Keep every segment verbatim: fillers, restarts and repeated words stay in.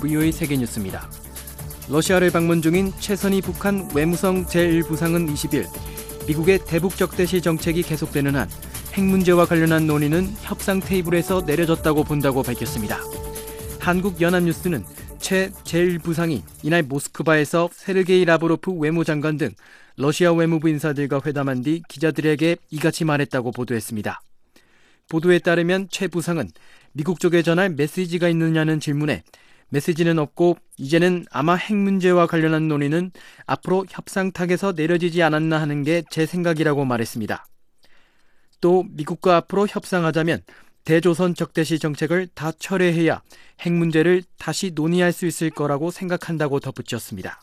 브이오에이 세계뉴스입니다. 러시아를 방문 중인 최선희 북한 외무성 제일 부상은 이십일 미국의 대북 적대시 정책이 계속되는 한 핵 문제와 관련한 논의는 협상 테이블에서 내려졌다고 본다고 밝혔습니다. 한국연합뉴스는 최 제일 부상이 이날 모스크바에서 세르게이 라브로프 외무장관 등 러시아 외무부 인사들과 회담한 뒤 기자들에게 이같이 말했다고 보도했습니다. 보도에 따르면 최 부상은 미국 쪽에 전할 메시지가 있느냐는 질문에 메시지는 없고 이제는 아마 핵 문제와 관련한 논의는 앞으로 협상탁에서 내려지지 않았나 하는 게 제 생각이라고 말했습니다. 또 미국과 앞으로 협상하자면 대조선 적대시 정책을 다 철회해야 핵 문제를 다시 논의할 수 있을 거라고 생각한다고 덧붙였습니다.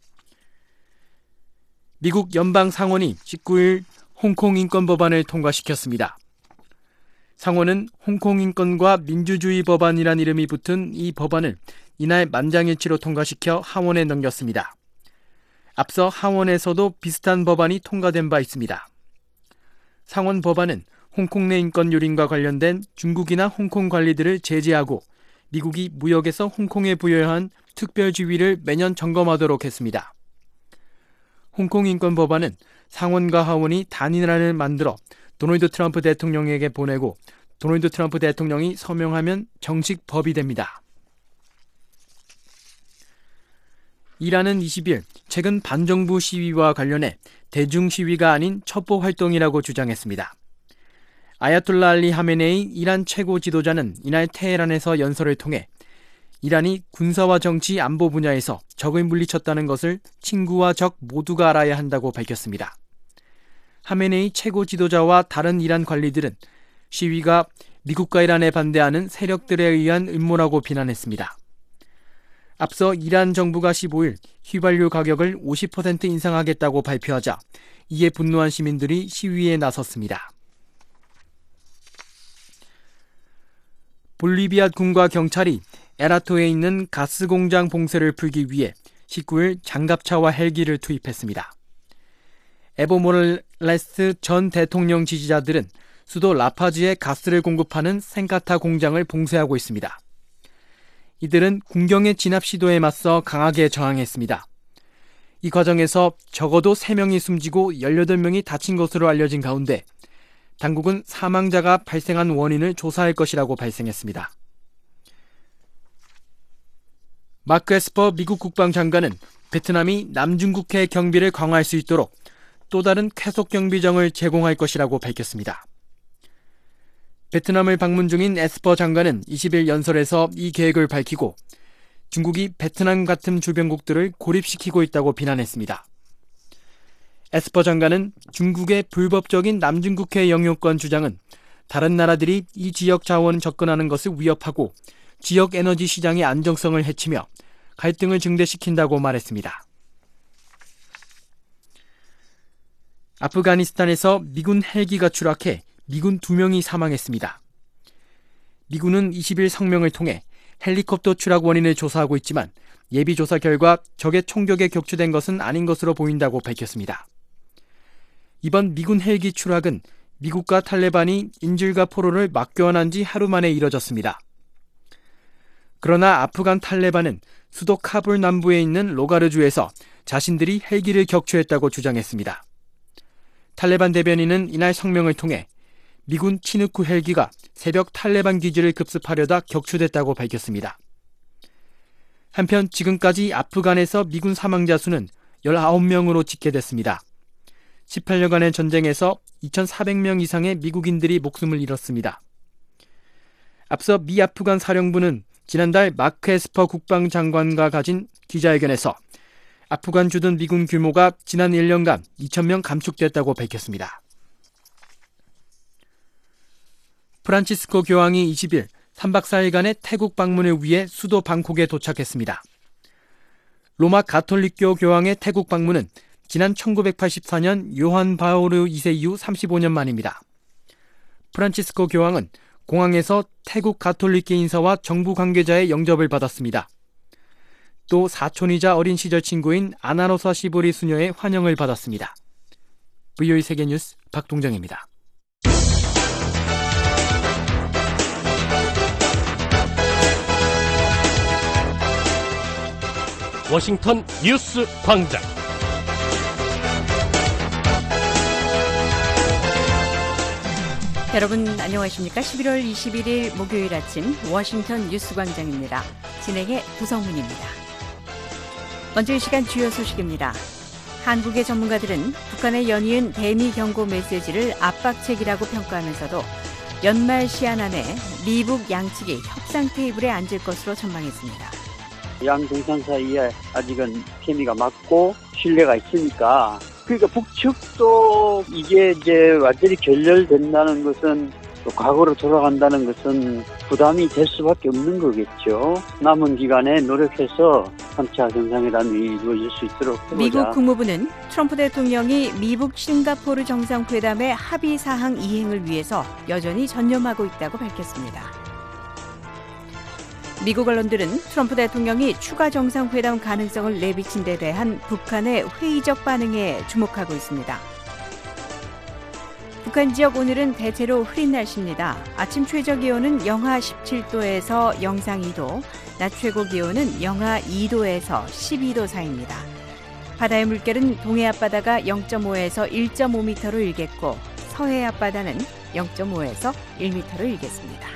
미국 연방 상원이 십구일 홍콩 인권 법안을 통과시켰습니다. 상원은 홍콩 인권과 민주주의 법안이란 이름이 붙은 이 법안을 이날 만장일치로 통과시켜 하원에 넘겼습니다. 앞서 하원에서도 비슷한 법안이 통과된 바 있습니다. 상원 법안은 홍콩 내 인권 유린과 관련된 중국이나 홍콩 관리들을 제재하고 미국이 무역에서 홍콩에 부여한 특별 지위를 매년 점검하도록 했습니다. 홍콩 인권 법안은 상원과 하원이 단일안을 만들어 도널드 트럼프 대통령에게 보내고 도널드 트럼프 대통령이 서명하면 정식 법이 됩니다. 이란은 이십일 최근 반정부 시위와 관련해 대중 시위가 아닌 첩보 활동이라고 주장했습니다. 아야톨라 알리 하메네이 이란 최고 지도자는 이날 테헤란에서 연설을 통해 이란이 군사와 정치 안보 분야에서 적을 물리쳤다는 것을 친구와 적 모두가 알아야 한다고 밝혔습니다. 하메네이 최고 지도자와 다른 이란 관리들은 시위가 미국과 이란에 반대하는 세력들에 의한 음모라고 비난했습니다. 앞서 이란 정부가 십오일 휘발유 가격을 오십 퍼센트 인상하겠다고 발표하자 이에 분노한 시민들이 시위에 나섰습니다. 볼리비아 군과 경찰이 에라토에 있는 가스 공장 봉쇄를 풀기 위해 십구일 장갑차와 헬기를 투입했습니다. 에보 모랄레스 전 대통령 지지자들은 수도 라파즈에 가스를 공급하는 센카타 공장을 봉쇄하고 있습니다. 이들은 군경의 진압 시도에 맞서 강하게 저항했습니다. 이 과정에서 적어도 세 명이 숨지고 열여덟 명이 다친 것으로 알려진 가운데 당국은 사망자가 발생한 원인을 조사할 것이라고 발생했습니다. 마크 에스퍼 미국 국방장관은 베트남이 남중국해 경비를 강화할 수 있도록 또 다른 쾌속 경비정을 제공할 것이라고 밝혔습니다. 베트남을 방문 중인 에스퍼 장관은 이십일 연설에서 이 계획을 밝히고 중국이 베트남 같은 주변국들을 고립시키고 있다고 비난했습니다. 에스퍼 장관은 중국의 불법적인 남중국해 영유권 주장은 다른 나라들이 이 지역 자원 접근하는 것을 위협하고 지역 에너지 시장의 안정성을 해치며 갈등을 증대시킨다고 말했습니다. 아프가니스탄에서 미군 헬기가 추락해 미군 두 명이 사망했습니다. 미군은 이십일 성명을 통해 헬리콥터 추락 원인을 조사하고 있지만 예비 조사 결과 적의 총격에 격추된 것은 아닌 것으로 보인다고 밝혔습니다. 이번 미군 헬기 추락은 미국과 탈레반이 인질과 포로를 맞교환한 지 하루 만에 이뤄졌습니다. 그러나 아프간 탈레반은 수도 카불 남부에 있는 로가르주에서 자신들이 헬기를 격추했다고 주장했습니다. 탈레반 대변인은 이날 성명을 통해 미군 치누크 헬기가 새벽 탈레반 기지를 급습하려다 격추됐다고 밝혔습니다. 한편 지금까지 아프간에서 미군 사망자 수는 열아홉 명으로 집계됐습니다. 십팔년간의 전쟁에서 이천사백 명 이상의 미국인들이 목숨을 잃었습니다. 앞서 미 아프간 사령부는 지난달 마크 에스퍼 국방장관과 가진 기자회견에서 아프간 주둔 미군 규모가 지난 일 년간 이천 명 감축됐다고 밝혔습니다. 프란치스코 교황이 이십일 삼박 사일간의 태국 방문을 위해 수도 방콕에 도착했습니다. 로마 가톨릭교 교황의 태국 방문은 지난 천구백팔십사년 요한 바오르 이 세 이후 삼십오 년 만입니다. 프란치스코 교황은 공항에서 태국 가톨릭계 인사와 정부 관계자의 영접을 받았습니다. 또 사촌이자 어린 시절 친구인 아나로사 시보리 수녀의 환영을 받았습니다. 브이오에이 세계뉴스 박동정입니다. 워싱턴 뉴스 광장. 여러분 안녕하십니까? 십일월 이십일일 목요일 아침 워싱턴 뉴스 광장입니다. 진행의 구성문입니다. 먼저 이 시간 주요 소식입니다. 한국의 전문가들은 북한의 연이은 대미 경고 메시지를 압박책이라고 평가하면서도 연말 시한 안에 미북 양측이 협상 테이블에 앉을 것으로 전망했습니다. 양 정상 사이에 아직은 케미가 맞고 신뢰가 있으니까, 그러니까 북측도 이게 이제 완전히 결렬된다는 것은, 또 과거로 돌아간다는 것은 부담이 될 수밖에 없는 거겠죠. 남은 기간에 노력해서 삼 차 정상회담이 이루어질 수 있도록 해보자. 미국 국무부는 트럼프 대통령이 미북 싱가포르 정상회담의 합의 사항 이행을 위해서 여전히 전념하고 있다고 밝혔습니다. 미국 언론들은 트럼프 대통령이 추가 정상회담 가능성을 내비친 데 대한 북한의 회의적 반응에 주목하고 있습니다. 북한 지역 오늘은 대체로 흐린 날씨입니다. 아침 최저 기온은 영하 십칠도에서 영상 이도, 낮 최고 기온은 영하 이도에서 십이도 사이입니다. 바다의 물결은 동해 앞바다가 영점오에서 일점오 미터로 일겠고, 서해 앞바다는 영점오에서 일 미터로 일겠습니다.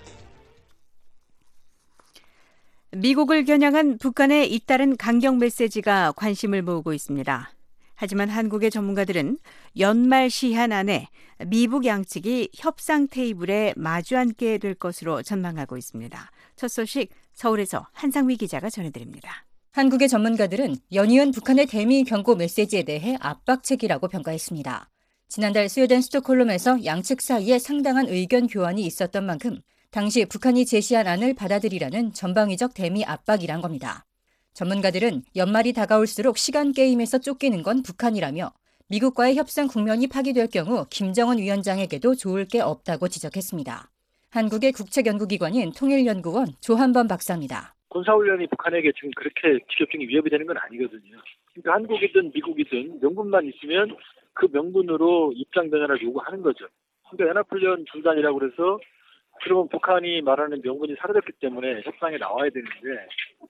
미국을 겨냥한 북한의 잇따른 강경 메시지가 관심을 모으고 있습니다. 하지만 한국의 전문가들은 연말 시한 안에 미북 양측이 협상 테이블에 마주 앉게 될 것으로 전망하고 있습니다. 첫 소식 서울에서 한상미 기자가 전해드립니다. 한국의 전문가들은 연이은 북한의 대미 경고 메시지에 대해 압박책이라고 평가했습니다. 지난달 스웨덴 스톡홀름에서 양측 사이에 상당한 의견 교환이 있었던 만큼 당시 북한이 제시한 안을 받아들이라는 전방위적 대미 압박이란 겁니다. 전문가들은 연말이 다가올수록 시간 게임에서 쫓기는 건 북한이라며 미국과의 협상 국면이 파기될 경우 김정은 위원장에게도 좋을 게 없다고 지적했습니다. 한국의 국책연구기관인 통일연구원 조한범 박사입니다. 군사훈련이 북한에게 지금 그렇게 직접적인 위협이 되는 건 아니거든요. 그러니까 한국이든 미국이든 명분만 있으면 그 명분으로 입장 변화를 요구하는 거죠. 그러니까 연합훈련 중단이라고 그래서 그러면 북한이 말하는 명분이 사라졌기 때문에 협상에 나와야 되는데,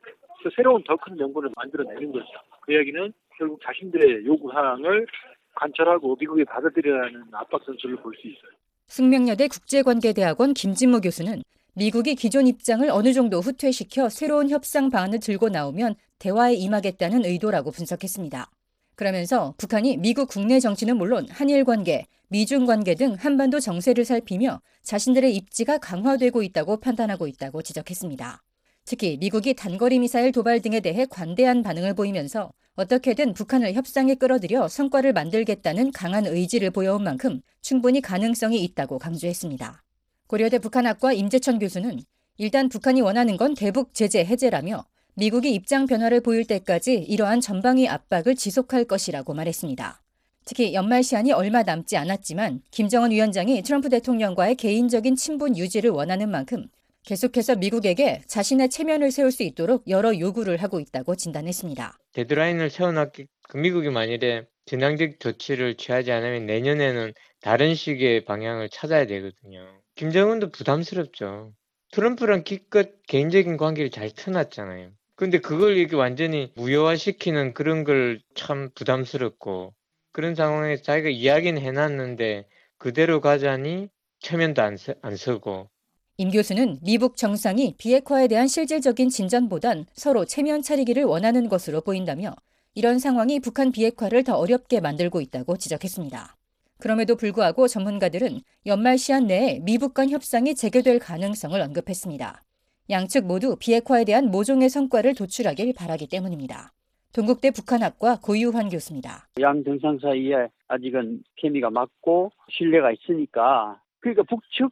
또 새로운 더 큰 명분을 만들어내는 거죠. 그 이야기는 결국 자신들의 요구사항을 관철하고 미국이 받아들이라는 압박 선수를 볼 수 있어요. 숙명여대 국제관계대학원 김진모 교수는 미국이 기존 입장을 어느 정도 후퇴시켜 새로운 협상 방안을 들고 나오면 대화에 임하겠다는 의도라고 분석했습니다. 그러면서 북한이 미국 국내 정치는 물론 한일 관계, 미중 관계 등 한반도 정세를 살피며 자신들의 입지가 강화되고 있다고 판단하고 있다고 지적했습니다. 특히 미국이 단거리 미사일 도발 등에 대해 관대한 반응을 보이면서 어떻게든 북한을 협상에 끌어들여 성과를 만들겠다는 강한 의지를 보여온 만큼 충분히 가능성이 있다고 강조했습니다. 고려대 북한학과 임재천 교수는 일단 북한이 원하는 건 대북 제재 해제라며 미국이 입장 변화를 보일 때까지 이러한 전방위 압박을 지속할 것이라고 말했습니다. 특히 연말 시한이 얼마 남지 않았지만 김정은 위원장이 트럼프 대통령과의 개인적인 친분 유지를 원하는 만큼 계속해서 미국에게 자신의 체면을 세울 수 있도록 여러 요구를 하고 있다고 진단했습니다. 데드라인을 세워놨기, 그 미국이 만일에 전향적 조치를 취하지 않으면 내년에는 다른 식의 방향을 찾아야 되거든요. 김정은도 부담스럽죠. 트럼프랑 기껏 개인적인 관계를 잘 터놨잖아요. 근데 그걸 이렇게 완전히 무효화시키는 그런 걸 참 부담스럽고, 그런 상황에서 자기가 이야기는 해놨는데 그대로 가자니 체면도 안, 서, 안 서고. 임 교수는 미북 정상이 비핵화에 대한 실질적인 진전보단 서로 체면 차리기를 원하는 것으로 보인다며 이런 상황이 북한 비핵화를 더 어렵게 만들고 있다고 지적했습니다. 그럼에도 불구하고 전문가들은 연말 시한 내에 미북 간 협상이 재개될 가능성을 언급했습니다. 양측 모두 비핵화에 대한 모종의 성과를 도출하길 바라기 때문입니다. 동국대 북한학과 고유환 교수입니다. 양 정상 사이에 아직은 케미가 맞고 신뢰가 있으니까, 그러니까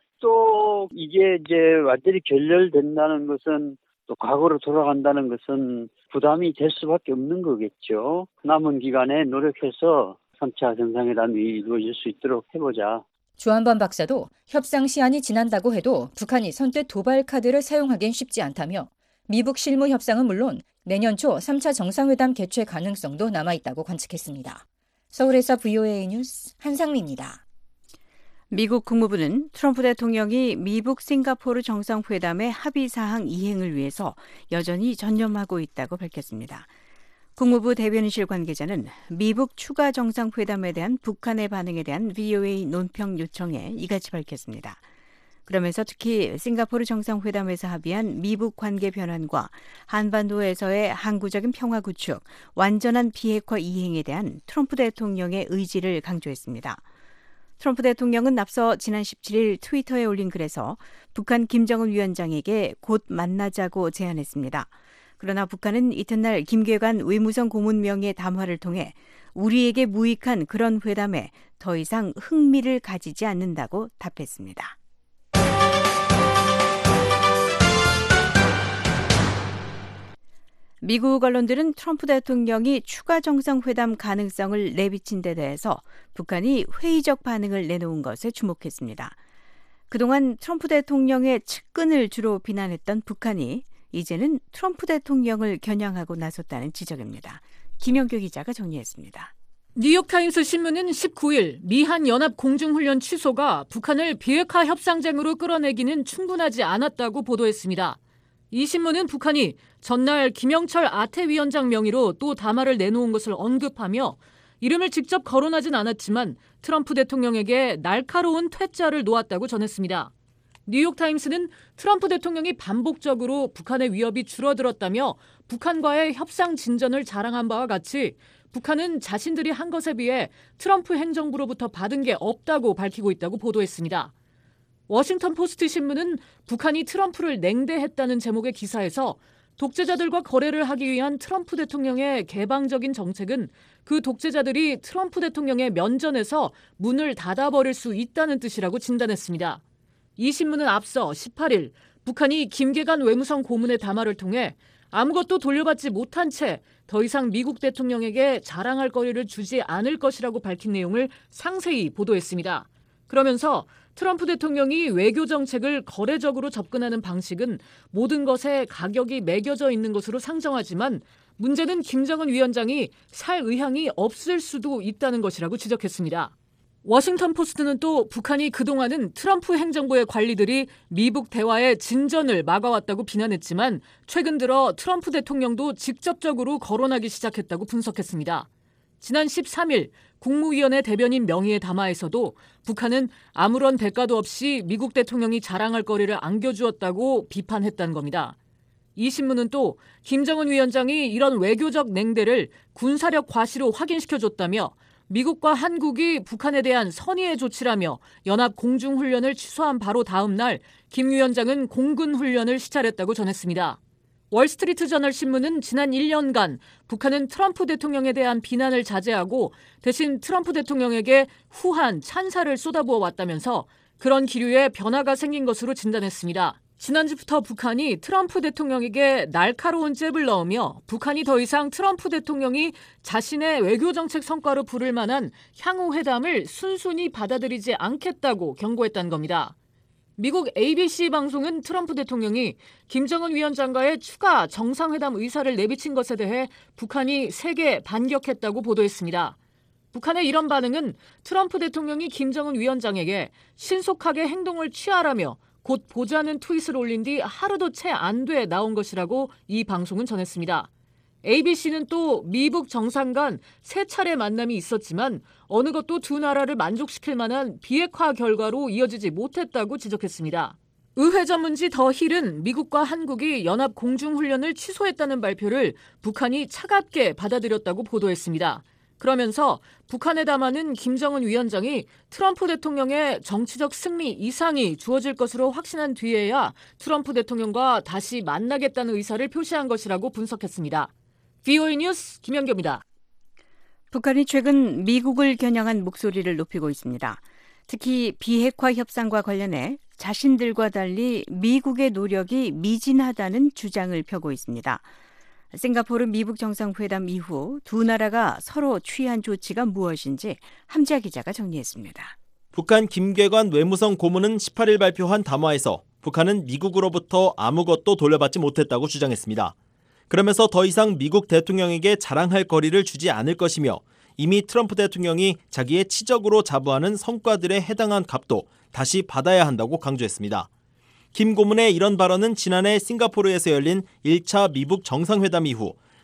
북측도 이게 이제 완전히 결렬된다는 것은, 또 과거로 돌아간다는 것은 부담이 될 수밖에 없는 거겠죠. 남은 기간에 노력해서 삼 차 정상회담이 이루어질 수 있도록 해보자. 조한범 박사도 협상 시한이 지난다고 해도 북한이 선뜻 도발 카드를 사용하기엔 쉽지 않다며 미북 실무 협상은 물론 내년 초 삼 차 정상회담 개최 가능성도 남아있다고 관측했습니다. 서울에서 브이오에이 뉴스 한상미입니다. 미국 국무부는 트럼프 대통령이 미북 싱가포르 정상회담의 합의사항 이행을 위해서 여전히 전념하고 있다고 밝혔습니다. 국무부 대변인실 관계자는 미북 추가 정상회담에 대한 북한의 반응에 대한 브이오에이 논평 요청에 이같이 밝혔습니다. 그러면서 특히 싱가포르 정상회담에서 합의한 미북 관계 변환과 한반도에서의 항구적인 평화 구축, 완전한 비핵화 이행에 대한 트럼프 대통령의 의지를 강조했습니다. 트럼프 대통령은 앞서 지난 십칠일 트위터에 올린 글에서 북한 김정은 위원장에게 곧 만나자고 제안했습니다. 그러나 북한은 이튿날 김계관 외무성 고문 명의 담화를 통해 우리에게 무익한 그런 회담에 더 이상 흥미를 가지지 않는다고 답했습니다. 미국 언론들은 트럼프 대통령이 추가 정상회담 가능성을 내비친 데 대해서 북한이 회의적 반응을 내놓은 것에 주목했습니다. 그동안 트럼프 대통령의 측근을 주로 비난했던 북한이 이제는 트럼프 대통령을 겨냥하고 나섰다는 지적입니다. 김영규 기자가 정리했습니다. 뉴욕타임스 신문은 십구일 미한 연합 공중훈련 취소가 북한을 비핵화 협상장으로 끌어내기는 충분하지 않았다고 보도했습니다. 이 신문은 북한이 전날 김영철 아태위원장 명의로 또 담화를 내놓은 것을 언급하며 이름을 직접 거론하진 않았지만 트럼프 대통령에게 날카로운 퇴짜를 놓았다고 전했습니다. 뉴욕타임스는 트럼프 대통령이 반복적으로 북한의 위협이 줄어들었다며 북한과의 협상 진전을 자랑한 바와 같이 북한은 자신들이 한 것에 비해 트럼프 행정부로부터 받은 게 없다고 밝히고 있다고 보도했습니다. 워싱턴 포스트 신문은 북한이 트럼프를 냉대했다는 제목의 기사에서 독재자들과 거래를 하기 위한 트럼프 대통령의 개방적인 정책은 그 독재자들이 트럼프 대통령의 면전에서 문을 닫아버릴 수 있다는 뜻이라고 진단했습니다. 이 신문은 앞서 십팔일 북한이 김계관 외무성 고문의 담화를 통해 아무것도 돌려받지 못한 채 더 이상 미국 대통령에게 자랑할 거리를 주지 않을 것이라고 밝힌 내용을 상세히 보도했습니다. 그러면서 트럼프 대통령이 외교 정책을 거래적으로 접근하는 방식은 모든 것에 가격이 매겨져 있는 것으로 상정하지만 문제는 김정은 위원장이 살 의향이 없을 수도 있다는 것이라고 지적했습니다. 워싱턴 포스트는 또 북한이 그동안은 트럼프 행정부의 관리들이 미북 대화의 진전을 막아왔다고 비난했지만 최근 들어 트럼프 대통령도 직접적으로 거론하기 시작했다고 분석했습니다. 지난 십삼일 국무위원회 대변인 명의의 담화에서도 북한은 아무런 대가도 없이 미국 대통령이 자랑할 거리를 안겨주었다고 비판했다는 겁니다. 이 신문은 또 김정은 위원장이 이런 외교적 냉대를 군사력 과시로 확인시켜줬다며 미국과 한국이 북한에 대한 선의의 조치라며 연합 공중훈련을 취소한 바로 다음 날 김 위원장은 공군훈련을 시찰했다고 전했습니다. 월스트리트 저널 신문은 지난 일 년간 북한은 트럼프 대통령에 대한 비난을 자제하고 대신 트럼프 대통령에게 후한 찬사를 쏟아부어 왔다면서 그런 기류에 변화가 생긴 것으로 진단했습니다. 지난주부터 북한이 트럼프 대통령에게 날카로운 잽을 넣으며 북한이 더 이상 트럼프 대통령이 자신의 외교정책 성과로 부를 만한 향후 회담을 순순히 받아들이지 않겠다고 경고했다는 겁니다. 미국 에이비씨 방송은 트럼프 대통령이 김정은 위원장과의 추가 정상회담 의사를 내비친 것에 대해 북한이 세게 반격했다고 보도했습니다. 북한의 이런 반응은 트럼프 대통령이 김정은 위원장에게 신속하게 행동을 취하라며 곧 보자는 트윗을 올린 뒤 하루도 채 안 돼 나온 것이라고 이 방송은 전했습니다. 에이비씨는 또 미북 정상 간 세 차례 만남이 있었지만 어느 것도 두 나라를 만족시킬 만한 비핵화 결과로 이어지지 못했다고 지적했습니다. 의회 전문지 더 힐은 미국과 한국이 연합 공중훈련을 취소했다는 발표를 북한이 차갑게 받아들였다고 보도했습니다. 그러면서 북한에 담아는 김정은 위원장이 트럼프 대통령의 정치적 승리 이상이 주어질 것으로 확신한 뒤에야 트럼프 대통령과 다시 만나겠다는 의사를 표시한 것이라고 분석했습니다. 브이오에이 뉴스 김연경입니다. 북한이 최근 미국을 겨냥한 목소리를 높이고 있습니다. 특히 비핵화 협상과 관련해 자신들과 달리 미국의 노력이 미진하다는 주장을 펴고 있습니다. 싱가포르 미북 정상회담 이후 두 나라가 서로 취한 조치가 무엇인지 함지아 기자가 정리했습니다. 북한 김계관 외무성 고문은 십팔일 발표한 담화에서 북한은 미국으로부터 아무것도 돌려받지 못했다고 주장했습니다. 그러면서 더 이상 미국 대통령에게 자랑할 거리를 주지 않을 것이며 이미 트럼프 대통령이 자기의 치적으로 자부하는 성과들에 해당한 값도 다시 받아야 한다고 강조했습니다. 김 고문의 이런 발언은 지난해 싱가포르에서 열린 일 차 미북 정상회담 이후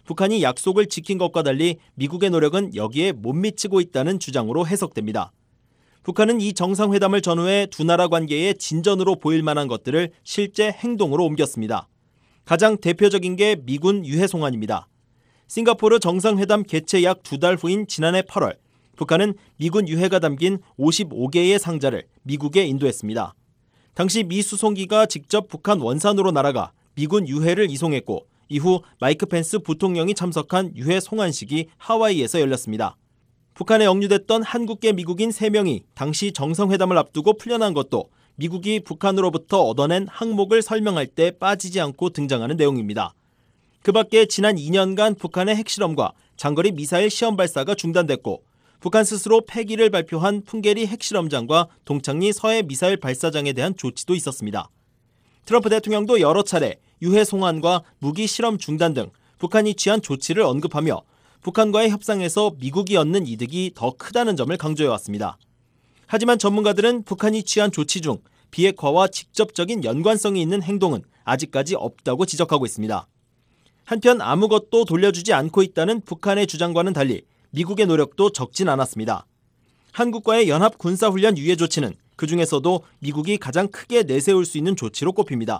북한이 약속을 지킨 것과 달리 미국의 노력은 여기에 못 미치고 있다는 주장으로 해석됩니다. 북한은 이 정상회담을 전후해 두 나라 관계의 진전으로 보일 만한 것들을 실제 행동으로 옮겼습니다. 가장 대표적인 게 미군 유해 송환입니다. 싱가포르 정상회담 개최 약 두 달 후인 지난해 팔월, 북한은 미군 유해가 담긴 오십오 개의 상자를 미국에 인도했습니다. 당시 미 수송기가 직접 북한 원산으로 날아가 미군 유해를 이송했고, 이후 마이크 펜스 부통령이 참석한 유해 송환식이 하와이에서 열렸습니다. 북한에 억류됐던 한국계 미국인 세 명이 당시 정상회담을 앞두고 풀려난 것도 미국이 북한으로부터 얻어낸 항목을 설명할 때 빠지지 않고 등장하는 내용입니다. 그 밖에 지난 이 년간 북한의 핵실험과 장거리 미사일 시험 발사가 중단됐고, 북한 스스로 폐기를 발표한 풍계리 핵실험장과 동창리 서해 미사일 발사장에 대한 조치도 있었습니다. 트럼프 대통령도 여러 차례 유해 송환과 무기 실험 중단 등 북한이 취한 조치를 언급하며 북한과의 협상에서 미국이 얻는 이득이 더 크다는 점을 강조해왔습니다. 하지만 전문가들은 북한이 취한 조치 중 비핵화와 직접적인 연관성이 있는 행동은 아직까지 없다고 지적하고 있습니다. 한편 아무것도 돌려주지 않고 있다는 북한의 주장과는 달리 미국의 노력도 적진 않았습니다. 한국과의 연합 군사훈련 유예 조치는 그중에서도 미국이 가장 크게 내세울 수 있는 조치로 꼽힙니다.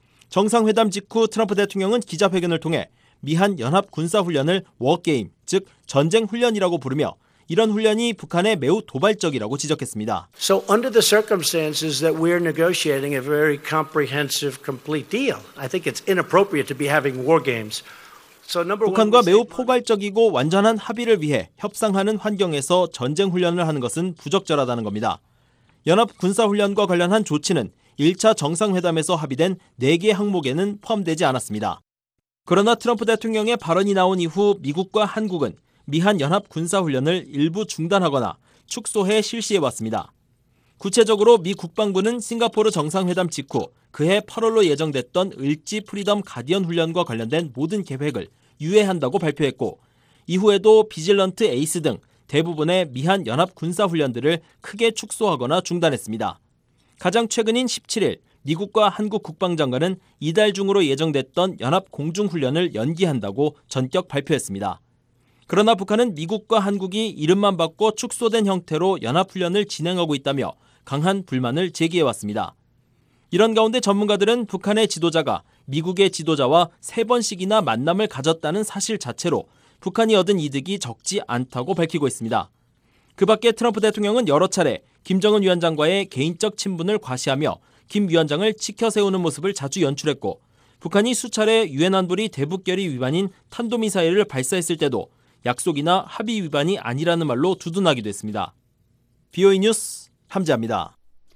정상회담 직후 트럼프 대통령은 기자회견을 통해 미한 연합 군사훈련을 워게임, 즉 전쟁 훈련이라고 부르며 이런 훈련이 북한에 매우 도발적이라고 지적했습니다. So under the circumstances that we're negotiating a very comprehensive, complete deal, I think it's inappropriate to be having war games. So number one, 북한과 매우 포괄적이고 완전한 합의를 위해 협상하는 환경에서 전쟁 훈련을 하는 것은 부적절하다는 겁니다. 연합 군사훈련과 관련한 조치는 일 차 정상회담에서 합의된 네 개 항목에는 포함되지 않았습니다. 그러나 트럼프 대통령의 발언이 나온 이후 미국과 한국은 미한 연합 군사훈련을 일부 중단하거나 축소해 실시해왔습니다. 구체적으로 미 국방부는 싱가포르 정상회담 직후 그해 팔월로 예정됐던 을지 프리덤 가디언 훈련과 관련된 모든 계획을 유예한다고 발표했고, 이후에도 비질런트 에이스 등 대부분의 미한 연합 군사훈련들을 크게 축소하거나 중단했습니다. 가장 최근인 십칠 일 미국과 한국 국방장관은 이달 중으로 예정됐던 연합 공중훈련을 연기한다고 전격 발표했습니다. 그러나 북한은 미국과 한국이 이름만 바꿔 축소된 형태로 연합훈련을 진행하고 있다며 강한 불만을 제기해왔습니다. 이런 가운데 전문가들은 북한의 지도자가 미국의 지도자와 세 번씩이나 만남을 가졌다는 사실 자체로 북한이 얻은 이득이 적지 않다고 밝히고 있습니다. 그 밖에 트럼프 대통령은 여러 차례 김정은 위원장과의 개인적 친분을 과시하며 김 위원장을 치켜세우는 모습을 자주 연출했고, 북한이 수차례 유엔 안보리 대북결의 위반인 탄도미사일을 발사했을 때도 약속이나 합의 위반이 아니라는 말로 두둔하기도 했습니다. 비오이 뉴스 함재합니다.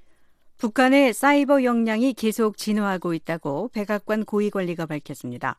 북한의 사이버 역량이 계속 진화하고 있다고 백악관 고위관리가 밝혔습니다.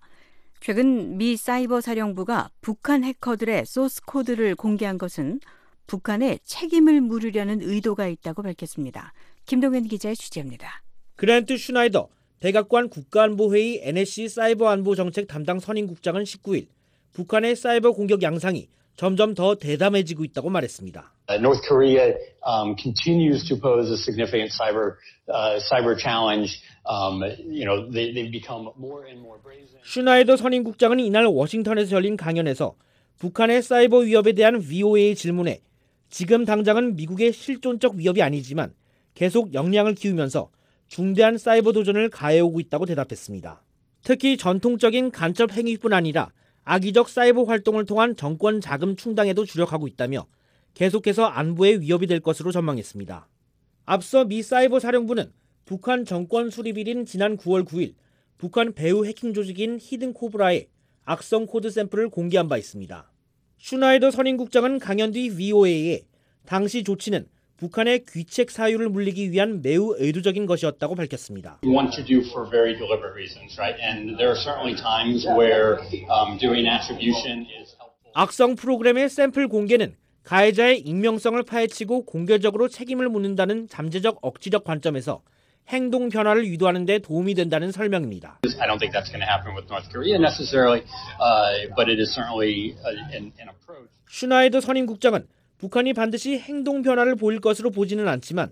최근 미 사이버 사령부가 북한 해커들의 소스 코드를 공개한 것은 북한에 책임을 물으려는 의도가 있다고 밝혔습니다. 김동현 기자의 취재입니다. 그랜트 슈나이더 백악관 국가안보회의 엔에스씨 사이버 안보 정책 담당 선임국장은 십구 일 북한의 사이버 공격 양상이 점점 더 대담해지고 있다고 말했습니다. North Korea um, continues to pose a significant cyber uh, cyber challenge. Um, you know, they, they've become more and more brazen. 슈나이더 선임국장은 이날 워싱턴에서 열린 강연에서 북한의 사이버 위협에 대한 브이오에이의 질문에 지금 당장은 미국의 실존적 위협이 아니지만 계속 역량을 키우면서 중대한 사이버 도전을 가해오고 있다고 대답했습니다. 특히 전통적인 간첩 행위뿐 아니라 악의적 사이버 활동을 통한 정권 자금 충당에도 주력하고 있다며 계속해서 안보에 위협이 될 것으로 전망했습니다. 앞서 미 사이버 사령부는 북한 정권 수립일인 지난 구월 구일 북한 배후 해킹 조직인 히든 코브라의 악성 코드 샘플을 공개한 바 있습니다. 슈나이더 선임국장은 강연 뒤 브이오에이에 당시 조치는 북한의 귀책 사유를 물리기 위한 매우 의도적인 것이었다고 밝혔습니다. We want to do for very deliberate reasons, right? And there are certainly times where um, doing attribution is helpful. 악성 프로그램의 샘플 공개는 가해자의 익명성을 파헤치고 공개적으로 책임을 묻는다는 잠재적 억지적 관점에서 행동 변화를 유도하는 데 도움이 된다는 설명입니다. I don't think that's going to happen with North Korea necessarily, uh, but it is certainly an, an approach. 슈나이더 선임국장은 북한이 반드시 행동 변화를 보일 것으로 보지는 않지만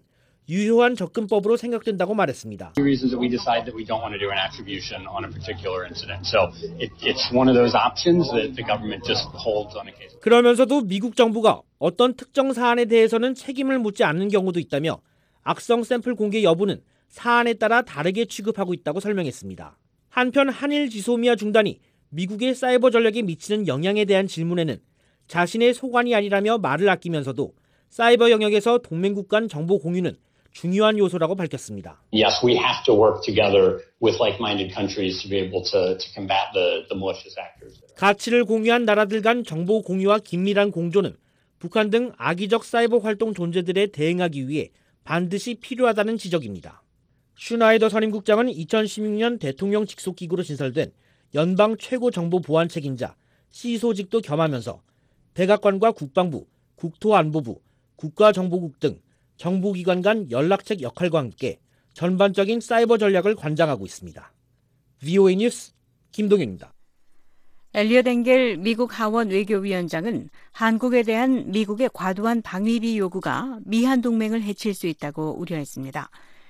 유효한 접근법으로 생각된다고 말했습니다. reasons that we decide that we don't want to do an attribution on a particular incident. So it, it's one of those options that the government just holds on a case. 그러면서도 미국 정부가 어떤 특정 사안에 대해서는 책임을 묻지 않는 경우도 있다며 악성 샘플 공개 여부는 사안에 따라 다르게 취급하고 있다고 설명했습니다. 한편 한일 지소미아 중단이 미국의 사이버 전략에 미치는 영향에 대한 질문에는 자신의 소관이 아니라며 말을 아끼면서도 사이버 영역에서 동맹국 간 정보 공유는 중요한 요소라고 밝혔습니다. Yes, we have to work together with like-minded countries to be able to, to combat the, the malicious actors. 가치를 공유한 나라들 간 정보 공유와 긴밀한 공조는 북한 등 악의적 사이버 활동 존재들에 대응하기 위해 반드시 필요하다는 지적입니다. 슈나이더 선임국장은 이천십육 년 대통령 직속기구로 신설된 연방 최고 정보 보안 책임자 시소직도 겸하면서 백악관과 국방부, 국토안보부, 국가정보국 등 정보기관 간 연락책 역할과 함께 전반적인 사이버 전략을 관장하고 있습니다. 브이오에이 뉴스 김동현입니다. 엘리엇 엥겔 미국 하원 외교위원장은 한국에 대한 미국의 과도한 방위비 요구가 미한 동맹을 해칠 수 있다고 우려했습니다.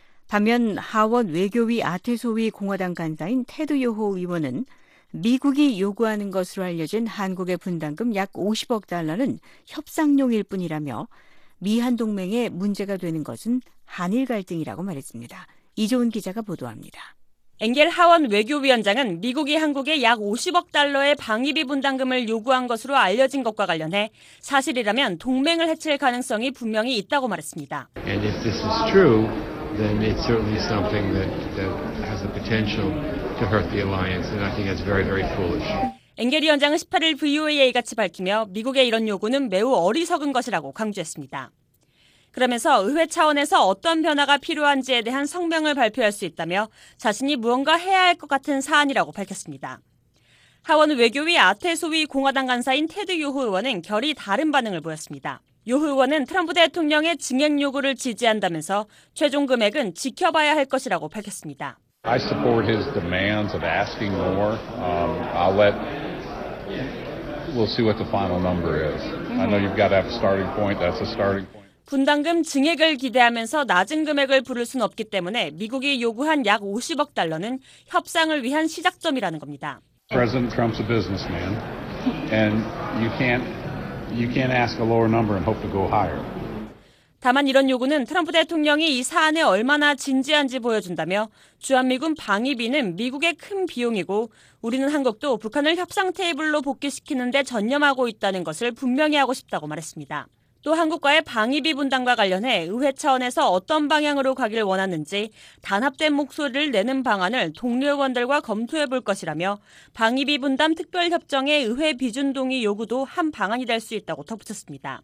반면 하원 외교위 아테소위 공화당 간사인 테드 요호 의원은 미국이 요구하는 것으로 알려진 한국의 분담금 약 오십억 달러는 협상용일 뿐이라며 미한 동맹에 문제가 되는 것은 한일 갈등이라고 말했습니다. 이조은 기자가 보도합니다. 엥겔 하원 외교위원장은 미국이 한국에 약 오십억 달러의 방위비 분담금을 요구한 것으로 알려진 것과 관련해 사실이라면 동맹을 해칠 가능성이 분명히 있다고 말했습니다. And if this is true, then it's certainly something that, that has the potential to hurt the alliance, and I think that's very, very foolish. 엥겔 위원장은 십팔 일 브이오에이에 같이 밝히며 미국의 이런 요구는 매우 어리석은 것이라고 강조했습니다. 그러면서 의회 차원에서 어떤 변화가 필요한지에 대한 성명을 발표할 수 있다며 자신이 무언가 해야 할 것 같은 사안이라고 밝혔습니다. 하원 외교위 아테소위 공화당 간사인 테드 요호 의원은 결이 다른 반응을 보였습니다. 요호 의원은 트럼프 대통령의 증액 요구를 지지한다면서 최종 금액은 지켜봐야 할 것이라고 밝혔습니다. I support his demands of asking more. Um, I'll let, we'll see what the final number is. I know you've got to have a starting point. That's a starting point. 분담금 증액을 기대하면서 낮은 금액을 부를 수는 없기 때문에 미국이 요구한 약 오십억 달러는 협상을 위한 시작점이라는 겁니다. President Trump's a businessman, and you can't you can't ask a lower number and hope to go higher. 다만 이런 요구는 트럼프 대통령이 이 사안에 얼마나 진지한지 보여준다며 주한미군 방위비는 미국의 큰 비용이고 우리는 한국도 북한을 협상 테이블로 복귀시키는 데 전념하고 있다는 것을 분명히 하고 싶다고 말했습니다. 또 한국과의 방위비 분담과 관련해 의회 차원에서 어떤 방향으로 가길 원하는지 단합된 목소리를 내는 방안을 동료 의원들과 검토해 볼 것이라며 방위비 분담 특별협정의 의회 비준 동의 요구도 한 방안이 될 수 있다고 덧붙였습니다.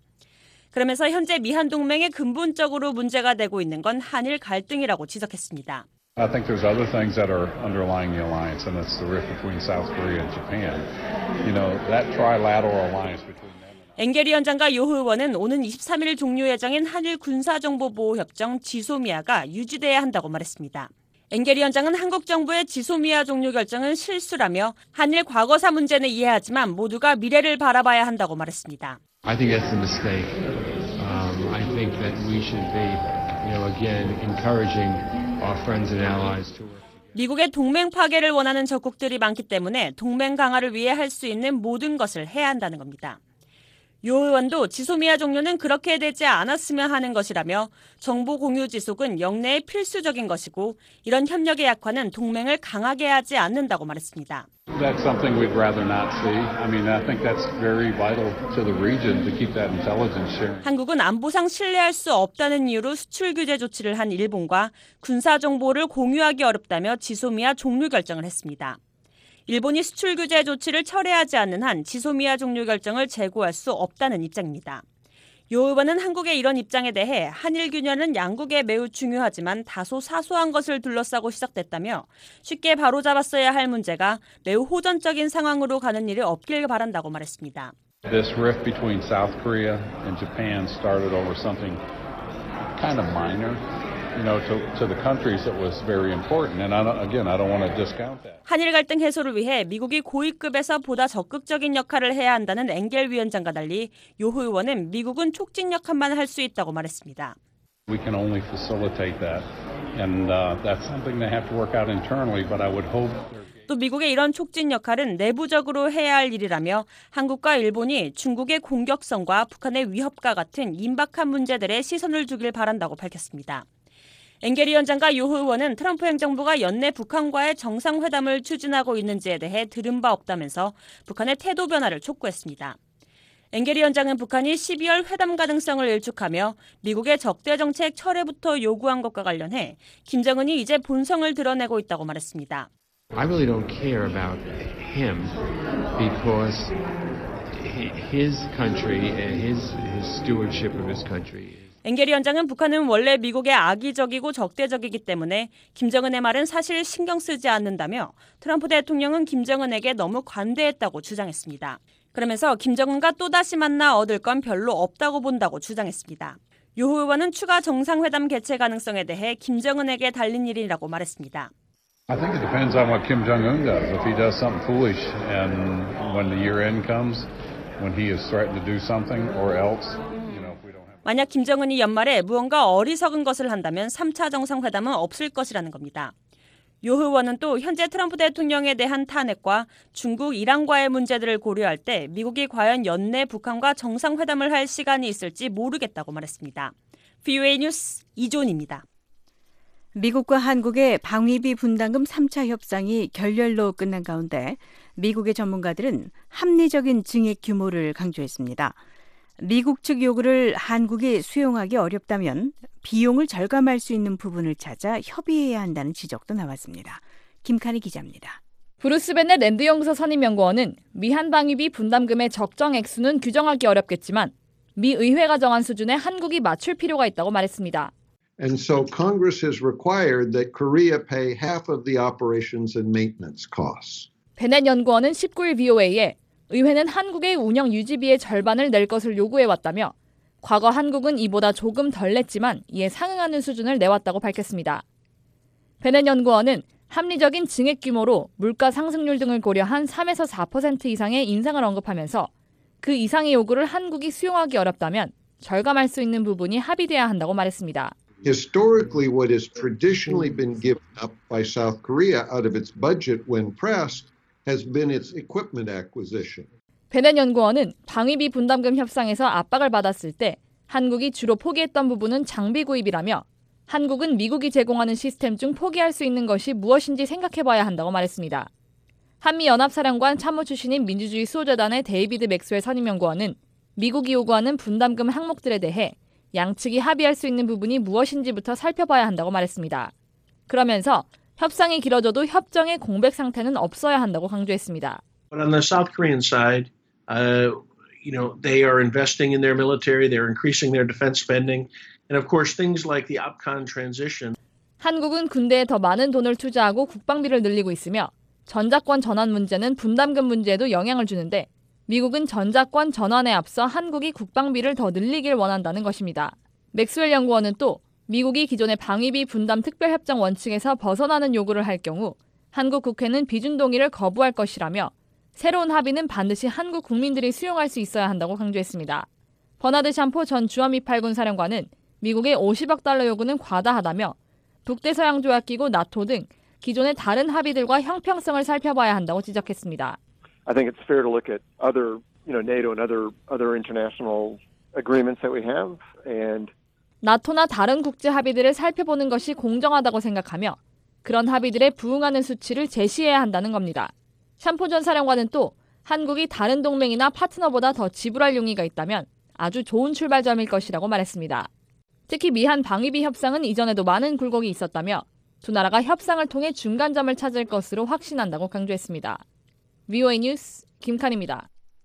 그러면서 현재 미한 동맹에 근본적으로 문제가 되고 있는 건 한일 갈등이라고 지적했습니다. I think there's other things that are underlying the alliance, and it's the rift between South Korea and Japan. You know, that trilateral alliance between 엥겔 위원장과 요호 의원은 오는 이십삼 일 종료 예정인 한일 군사정보보호협정 지소미아가 유지돼야 한다고 말했습니다. 엥겔 위원장은 한국 정부의 지소미아 종료 결정은 실수라며 한일 과거사 문제는 이해하지만 모두가 미래를 바라봐야 한다고 말했습니다. I think that's a mistake. Um, I think that we should be, you know, again, encouraging our friends and allies to work. 미국의 동맹 파괴를 원하는 적국들이 많기 때문에 동맹 강화를 위해 할 수 있는 모든 것을 해야 한다는 겁니다. 요 의원도 지소미아 종료는 그렇게 되지 않았으면 하는 것이라며 정보 공유 지속은 영내의 필수적인 것이고 이런 협력의 약화는 동맹을 강하게 하지 않는다고 말했습니다. That's something we'd rather not see. I mean, I think that's very vital to the region to keep that intelligence sharing. 한국은 안보상 신뢰할 수 없다는 이유로 수출 규제 조치를 한 일본과 군사 정보를 공유하기 어렵다며 지소미아 종료 결정을 했습니다. 일본이 수출 규제 조치를 철회하지 않는 한 지소미아 종료 결정을 재고할 수 없다는 입장입니다. 요 의원은 한국의 이런 입장에 대해 한일 균열은 양국에 매우 중요하지만 다소 사소한 것을 둘러싸고 시작됐다며 쉽게 바로잡았어야 할 문제가 매우 호전적인 상황으로 가는 일이 없길 바란다고 말했습니다. This rift between South Korea and Japan started over something kind of minor. You know, to, to the countries it was very important. And I don't, again, I don't want to discount that. 한일 갈등 해소를 위해 미국이 고위급에서 보다 적극적인 역할을 해야 한다는 엥겔 위원장과 달리 요호 의원은 미국은 촉진 역할만 할 수 있다고 말했습니다. We can only facilitate that, and uh, that's something they have to work out internally. But I would hope. 또 미국의 이런 촉진 역할은 내부적으로 해야 할 일이라며 한국과 일본이 중국의 공격성과 북한의 위협과 같은 임박한 문제들에 시선을 두길 바란다고 밝혔습니다. 엥겔 위원장과 요후 의원은 트럼프 행정부가 연내 북한과의 정상회담을 추진하고 있는지에 대해 들은 바 없다면서 북한의 태도 변화를 촉구했습니다. 엥겔 위원장은 북한이 십이월 회담 가능성을 일축하며 미국의 적대 정책 철회부터 요구한 것과 관련해 김정은이 이제 본성을 드러내고 있다고 말했습니다. I really don't care about him because his country and his, his stewardship of his country. 엥겔 위원장은 북한은 원래 미국의 악의적이고 적대적이기 때문에 김정은의 말은 사실 신경 쓰지 않는다며 트럼프 대통령은 김정은에게 너무 관대했다고 주장했습니다. 그러면서 김정은과 또다시 만나 얻을 건 별로 없다고 본다고 주장했습니다. 요후 의원은 추가 정상회담 개최 가능성에 대해 김정은에게 달린 일이라고 말했습니다. I think it depends on what Kim Jong-un does. If he does something foolish and when the year end comes, when he is threatened to do something or else, you know, if we don't have... 만약 김정은이 연말에 무언가 어리석은 것을 한다면 삼 차 정상회담은 없을 것이라는 겁니다. 요 의원은 또 현재 트럼프 대통령에 대한 탄핵과 중국, 이란과의 문제들을 고려할 때 미국이 과연 연내 북한과 정상회담을 할 시간이 있을지 모르겠다고 말했습니다. 브이오에이 뉴스 이존입니다. 미국과 한국의 방위비 분담금 삼 차 협상이 결렬로 끝난 가운데 미국의 전문가들은 합리적인 증액 규모를 강조했습니다. 미국 측 요구를 한국이 수용하기 어렵다면 비용을 절감할 수 있는 부분을 찾아 협의해야 한다는 지적도 나왔습니다. 김칸희 기자입니다. 브루스 베넷 랜드 연구소 선임연구원은 미한 방위비 분담금의 적정 액수는 규정하기 어렵겠지만 미 의회가 정한 수준에 한국이 맞출 필요가 있다고 말했습니다. And so Congress has required that Korea pay half of the operations and maintenance costs. 베넷 연구원은 십구 일 브이오에이에 의회는 한국의 운영 유지비의 절반을 낼 것을 요구해왔다며 과거 한국은 이보다 조금 덜 냈지만 이에 상응하는 수준을 내왔다고 밝혔습니다. 베넷 연구원은 합리적인 증액 규모로 물가 상승률 등을 고려한 삼에서 사 퍼센트 이상의 인상을 언급하면서 그 이상의 요구를 한국이 수용하기 어렵다면 절감할 수 있는 부분이 합의돼야 한다고 말했습니다. Historically, what has traditionally been given up by South Korea out of its budget when pressed has been its equipment acquisition. 베넷 연구원은 방위비 분담금 협상에서 압박을 받았을 때 한국이 주로 포기했던 부분은 장비 구입이라며 한국은 미국이 제공하는 시스템 중 포기할 수 있는 것이 무엇인지 생각해봐야 한다고 말했습니다. 한미연합사령관 참모 출신인 민주주의 수호재단의 데이비드 맥스웰 선임연구원은 미국이 요구하는 분담금 항목들에 대해 양측이 합의할 수 있는 부분이 무엇인지부터 살펴봐야 한다고 말했습니다. 그러면서 협상이 길어져도 협정의 공백 상태는 없어야 한다고 강조했습니다. But on the South Korean side, uh, you know, they are investing in their military, they're increasing their defense spending, and of course things like the OPCON transition. 한국은 군대에 더 많은 돈을 투자하고 국방비를 늘리고 있으며 전자권 전환 문제는 분담금 문제에도 영향을 주는데 미국은 전자권 전환에 앞서 한국이 국방비를 더 늘리길 원한다는 것입니다. 맥스웰 연구원은 또 미국이 기존의 방위비 분담 특별협정 원칙에서 벗어나는 요구를 할 경우 한국 국회는 비준 동의를 거부할 것이라며 새로운 합의는 반드시 한국 국민들이 수용할 수 있어야 한다고 강조했습니다. 버나드 샴포 전 주한미팔군 사령관은 미국의 오십억 달러 요구는 과다하다며 북대서양조약기구 나토 등 기존의 다른 합의들과 형평성을 살펴봐야 한다고 지적했습니다. I think it's fair to look at other, you know, NATO and other other international agreements that we have, and 나토나 다른 국제 합의들을 살펴보는 것이 공정하다고 생각하며 그런 합의들에 부응하는 수치를 제시해야 한다는 겁니다. 샴포 전 사령관은 또 한국이 다른 동맹이나 파트너보다 더 지불할 용의가 있다면 아주 좋은 출발점일 것이라고 말했습니다. 특히 미한 방위비 협상은 이전에도 많은 굴곡이 있었다며 두 나라가 협상을 통해 중간점을 찾을 것으로 확신한다고 강조했습니다. 브이오에이 뉴스 김칸입니다.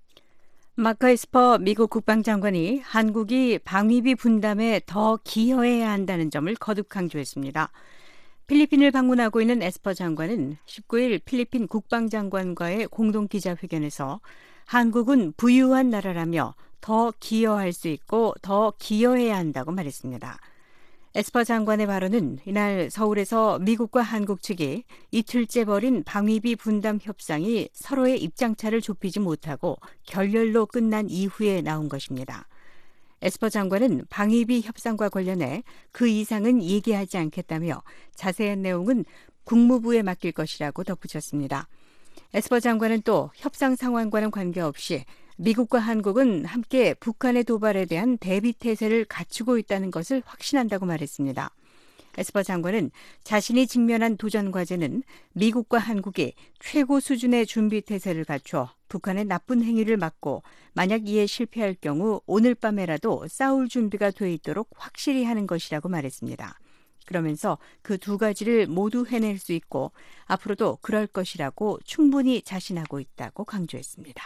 마크 에스퍼 미국 국방장관이 한국이 방위비 분담에 더 기여해야 한다는 점을 거듭 강조했습니다. 필리핀을 방문하고 있는 에스퍼 장관은 십구 일 필리핀 국방장관과의 공동 기자회견에서 한국은 부유한 나라라며 더 기여할 수 있고 더 기여해야 한다고 말했습니다. 에스퍼 장관의 발언은 이날 서울에서 미국과 한국 측이 이틀째 벌인 방위비 분담 협상이 서로의 입장차를 좁히지 못하고 결렬로 끝난 이후에 나온 것입니다. 에스퍼 장관은 방위비 협상과 관련해 그 이상은 얘기하지 않겠다며 자세한 내용은 국무부에 맡길 것이라고 덧붙였습니다. 에스퍼 장관은 또 협상 상황과는 관계없이 미국과 한국은 함께 북한의 도발에 대한 대비 태세를 갖추고 있다는 것을 확신한다고 말했습니다. 에스퍼 장관은 자신이 직면한 도전 과제는 미국과 한국이 최고 수준의 준비 태세를 갖춰 북한의 나쁜 행위를 막고 만약 이에 실패할 경우 오늘 밤에라도 싸울 준비가 돼 있도록 확실히 하는 것이라고 말했습니다. 그러면서 그 두 가지를 모두 해낼 수 있고 앞으로도 그럴 것이라고 충분히 자신하고 있다고 강조했습니다.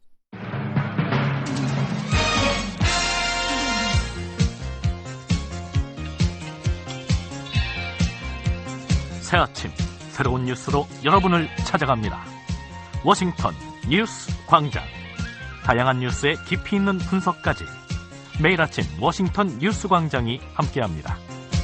새 아침 새로운 뉴스로 여러분을 찾아갑니다. 워싱턴 뉴스 광장. 다양한 뉴스의 깊이 있는 분석까지 매일 아침 워싱턴 뉴스 광장이 함께합니다.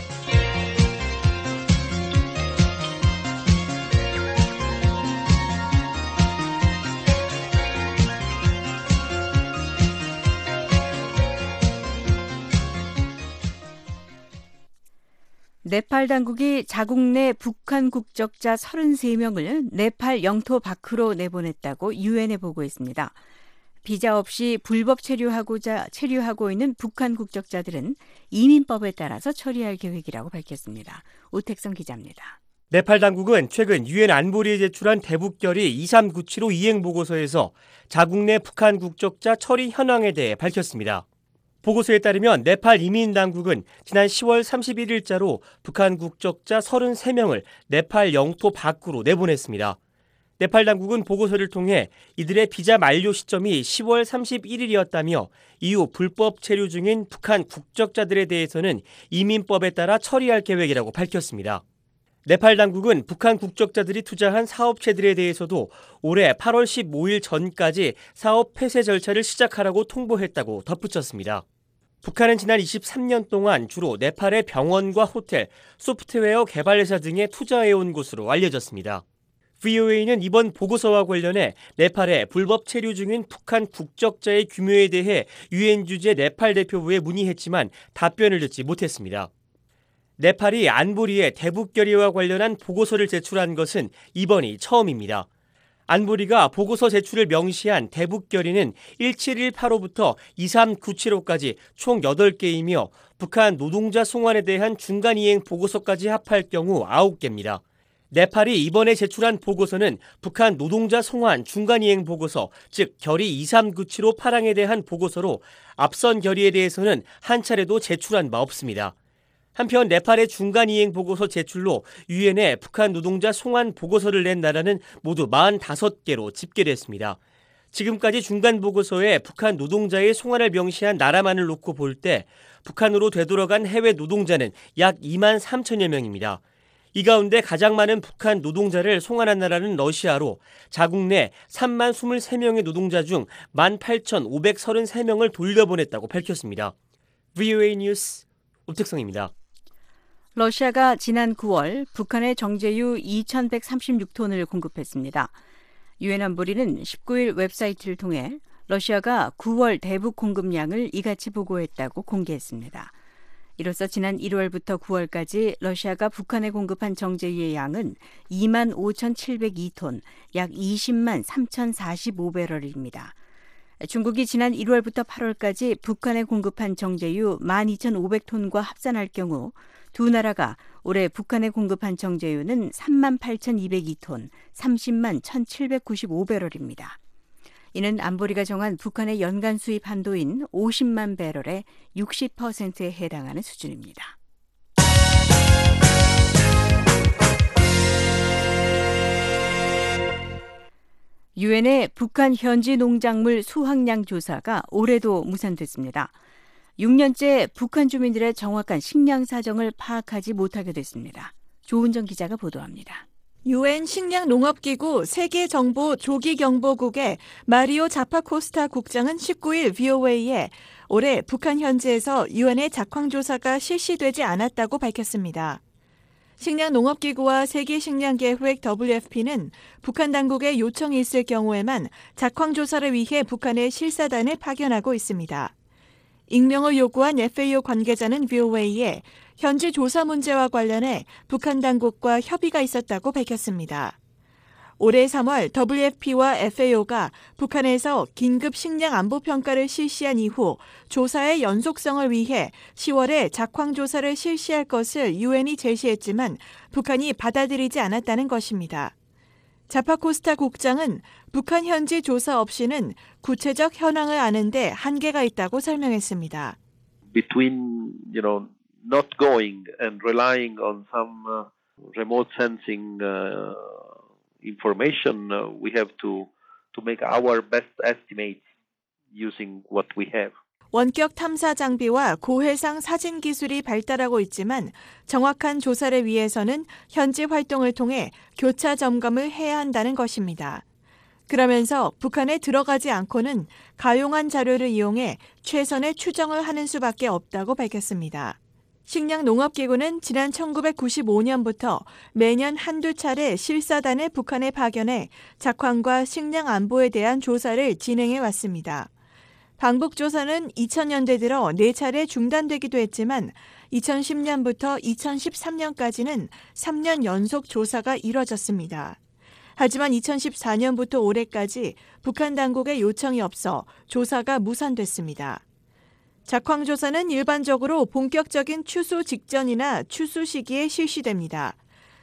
네팔 당국이 자국 내 북한 국적자 서른세 명을 네팔 영토 밖으로 내보냈다고 유엔에 보고했습니다. 비자 없이 불법 체류하고자 체류하고 있는 북한 국적자들은 이민법에 따라서 처리할 계획이라고 밝혔습니다. 오택성 기자입니다. 네팔 당국은 최근 유엔 안보리에 제출한 대북결의 이삼구칠오 이행 보고서에서 자국 내 북한 국적자 처리 현황에 대해 밝혔습니다. 보고서에 따르면 네팔 이민당국은 지난 시월 삼십일일자로 북한 국적자 서른세 명을 네팔 영토 밖으로 내보냈습니다. 네팔 당국은 보고서를 통해 이들의 비자 만료 시점이 시월 삼십일일이었다며 이후 불법 체류 중인 북한 국적자들에 대해서는 이민법에 따라 처리할 계획이라고 밝혔습니다. 네팔 당국은 북한 국적자들이 투자한 사업체들에 대해서도 올해 팔월 십오일 전까지 사업 폐쇄 절차를 시작하라고 통보했다고 덧붙였습니다. 북한은 지난 이십삼년 동안 주로 네팔의 병원과 호텔, 소프트웨어 개발회사 등에 투자해온 것으로 알려졌습니다. 브이오에이는 이번 보고서와 관련해 네팔에 불법 체류 중인 북한 국적자의 규모에 대해 유엔 주재 네팔 대표부에 문의했지만 답변을 듣지 못했습니다. 네팔이 안보리에 대북결의와 관련한 보고서를 제출한 것은 이번이 처음입니다. 안보리가 보고서 제출을 명시한 대북결의는 일칠일팔호부터 이삼구칠호까지 총 여덟 개이며 북한 노동자 송환에 대한 중간이행 보고서까지 합할 경우 아홉 개입니다. 네팔이 이번에 제출한 보고서는 북한 노동자 송환 중간이행 보고서, 즉 결의 이삼구칠호 파랑에 대한 보고서로 앞선 결의에 대해서는 한 차례도 제출한 바 없습니다. 한편 네팔의 중간이행 보고서 제출로 유엔에 북한 노동자 송환 보고서를 낸 나라는 모두 사십오 개로 집계됐습니다. 지금까지 중간 보고서에 북한 노동자의 송환을 명시한 나라만을 놓고 볼 때 북한으로 되돌아간 해외 노동자는 약 이만 삼천여 명입니다. 이 가운데 가장 많은 북한 노동자를 송환한 나라는 러시아로 자국 내 삼만 이십삼 명의 노동자 중 만 팔천오백삼십삼 명을 돌려보냈다고 밝혔습니다. 브이오에이 뉴스 오택성입니다. 러시아가 지난 구월 북한에 정제유 이천백삼십육 톤을 공급했습니다. 유엔 안보리는 십구일 웹사이트를 통해 러시아가 구월 대북 공급량을 이같이 보고했다고 공개했습니다. 이로써 지난 일월부터 구월까지 러시아가 북한에 공급한 정제유의 양은 이만 오천칠백이 톤, 약 이십만 삼천사십오 배럴입니다. 중국이 지난 일월부터 팔월까지 북한에 공급한 정제유 만 이천오백 톤과 합산할 경우 두 나라가 올해 북한에 공급한 정제유는 삼만 팔천이백이 톤, 삼십만 천칠백구십오 배럴입니다. 이는 안보리가 정한 북한의 연간 수입 한도인 오십만 배럴의 육십 퍼센트에 해당하는 수준입니다. 유엔의 북한 현지 농작물 수확량 조사가 올해도 무산됐습니다. 육 년째 북한 주민들의 정확한 식량 사정을 파악하지 못하게 됐습니다. 조은정 기자가 보도합니다. 유엔 식량농업기구 세계정보조기경보국의 마리오 자파코스타 국장은 십구일 브이오에이에 올해 북한 현지에서 유엔의 작황조사가 실시되지 않았다고 밝혔습니다. 식량농업기구와 세계식량계획 더블유에프피는 북한 당국의 요청이 있을 경우에만 작황조사를 위해 북한에 실사단을 파견하고 있습니다. 익명을 요구한 에프에이오 관계자는 브이오에이에 현지 조사 문제와 관련해 북한 당국과 협의가 있었다고 밝혔습니다. 올해 삼월 더블유에프피와 에프에이오가 북한에서 긴급 식량 안보 평가를 실시한 이후 조사의 연속성을 위해 시월에 작황 조사를 실시할 것을 유엔이 제시했지만 북한이 받아들이지 않았다는 것입니다. 자파코스타 국장은 북한 현지 조사 없이는 구체적 현황을 아는 데 한계가 있다고 설명했습니다. Between, you know, not going and relying on some uh, remote sensing uh, information, uh, we have to to make our best estimates using what we have. 원격 탐사 장비와 고해상 사진 기술이 발달하고 있지만 정확한 조사를 위해서는 현지 활동을 통해 교차 점검을 해야 한다는 것입니다. 그러면서 북한에 들어가지 않고는 가용한 자료를 이용해 최선의 추정을 하는 수밖에 없다고 밝혔습니다. 식량농업기구는 지난 천구백구십오 년부터 매년 한두 차례 실사단을 북한에 파견해 작황과 식량 안보에 대한 조사를 진행해 왔습니다. 방북조사는 이천 년대 들어 네 차례 중단되기도 했지만 이천십 년부터 이천십삼 년까지는 삼 년 연속 조사가 이뤄졌습니다. 하지만 이천십사 년부터 올해까지 북한 당국의 요청이 없어 조사가 무산됐습니다. 작황조사는 일반적으로 본격적인 추수 직전이나 추수 시기에 실시됩니다.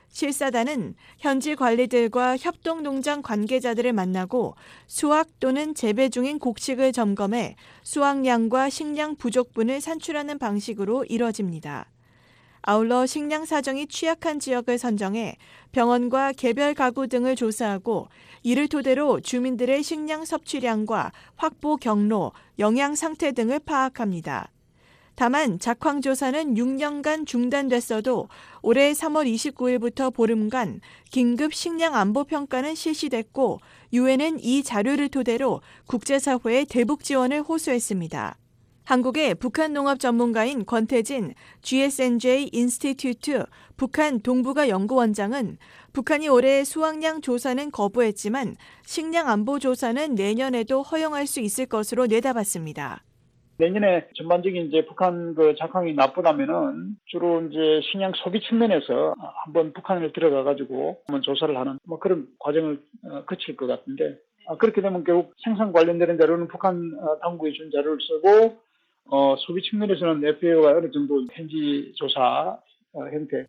실사단은 현지 관리들과 협동농장 관계자들을 만나고 수확 또는 재배 중인 곡식을 점검해 수확량과 식량 부족분을 산출하는 방식으로 이뤄집니다. 아울러 식량 사정이 취약한 지역을 선정해 병원과 개별 가구 등을 조사하고 이를 토대로 주민들의 식량 섭취량과 확보 경로, 영양 상태 등을 파악합니다. 다만 작황조사는 육 년간 중단됐어도 올해 삼월 이십구일부터 보름간 긴급 식량 안보 평가는 실시됐고 유엔은 이 자료를 토대로 국제사회에 대북 지원을 호소했습니다. 한국의 북한 농업 전문가인 권태진 지에스엔제이 인스티튜트 북한 동북아 연구원장은 북한이 올해 수확량 조사는 거부했지만 식량 안보 조사는 내년에도 허용할 수 있을 것으로 내다봤습니다. 내년에 전반적인 이제 북한 그 작황이 나쁘다면은 주로 이제 식량 소비 측면에서 한번 북한을 들어가 가지고 한번 조사를 하는 뭐 그런 과정을 거칠 것 같은데 그렇게 되면 결국 생산 관련되는 자료는 북한 당국이 준 자료를 쓰고 어, 소비 측면에서는 에프에이오가 어느 정도 현지 조사 형태.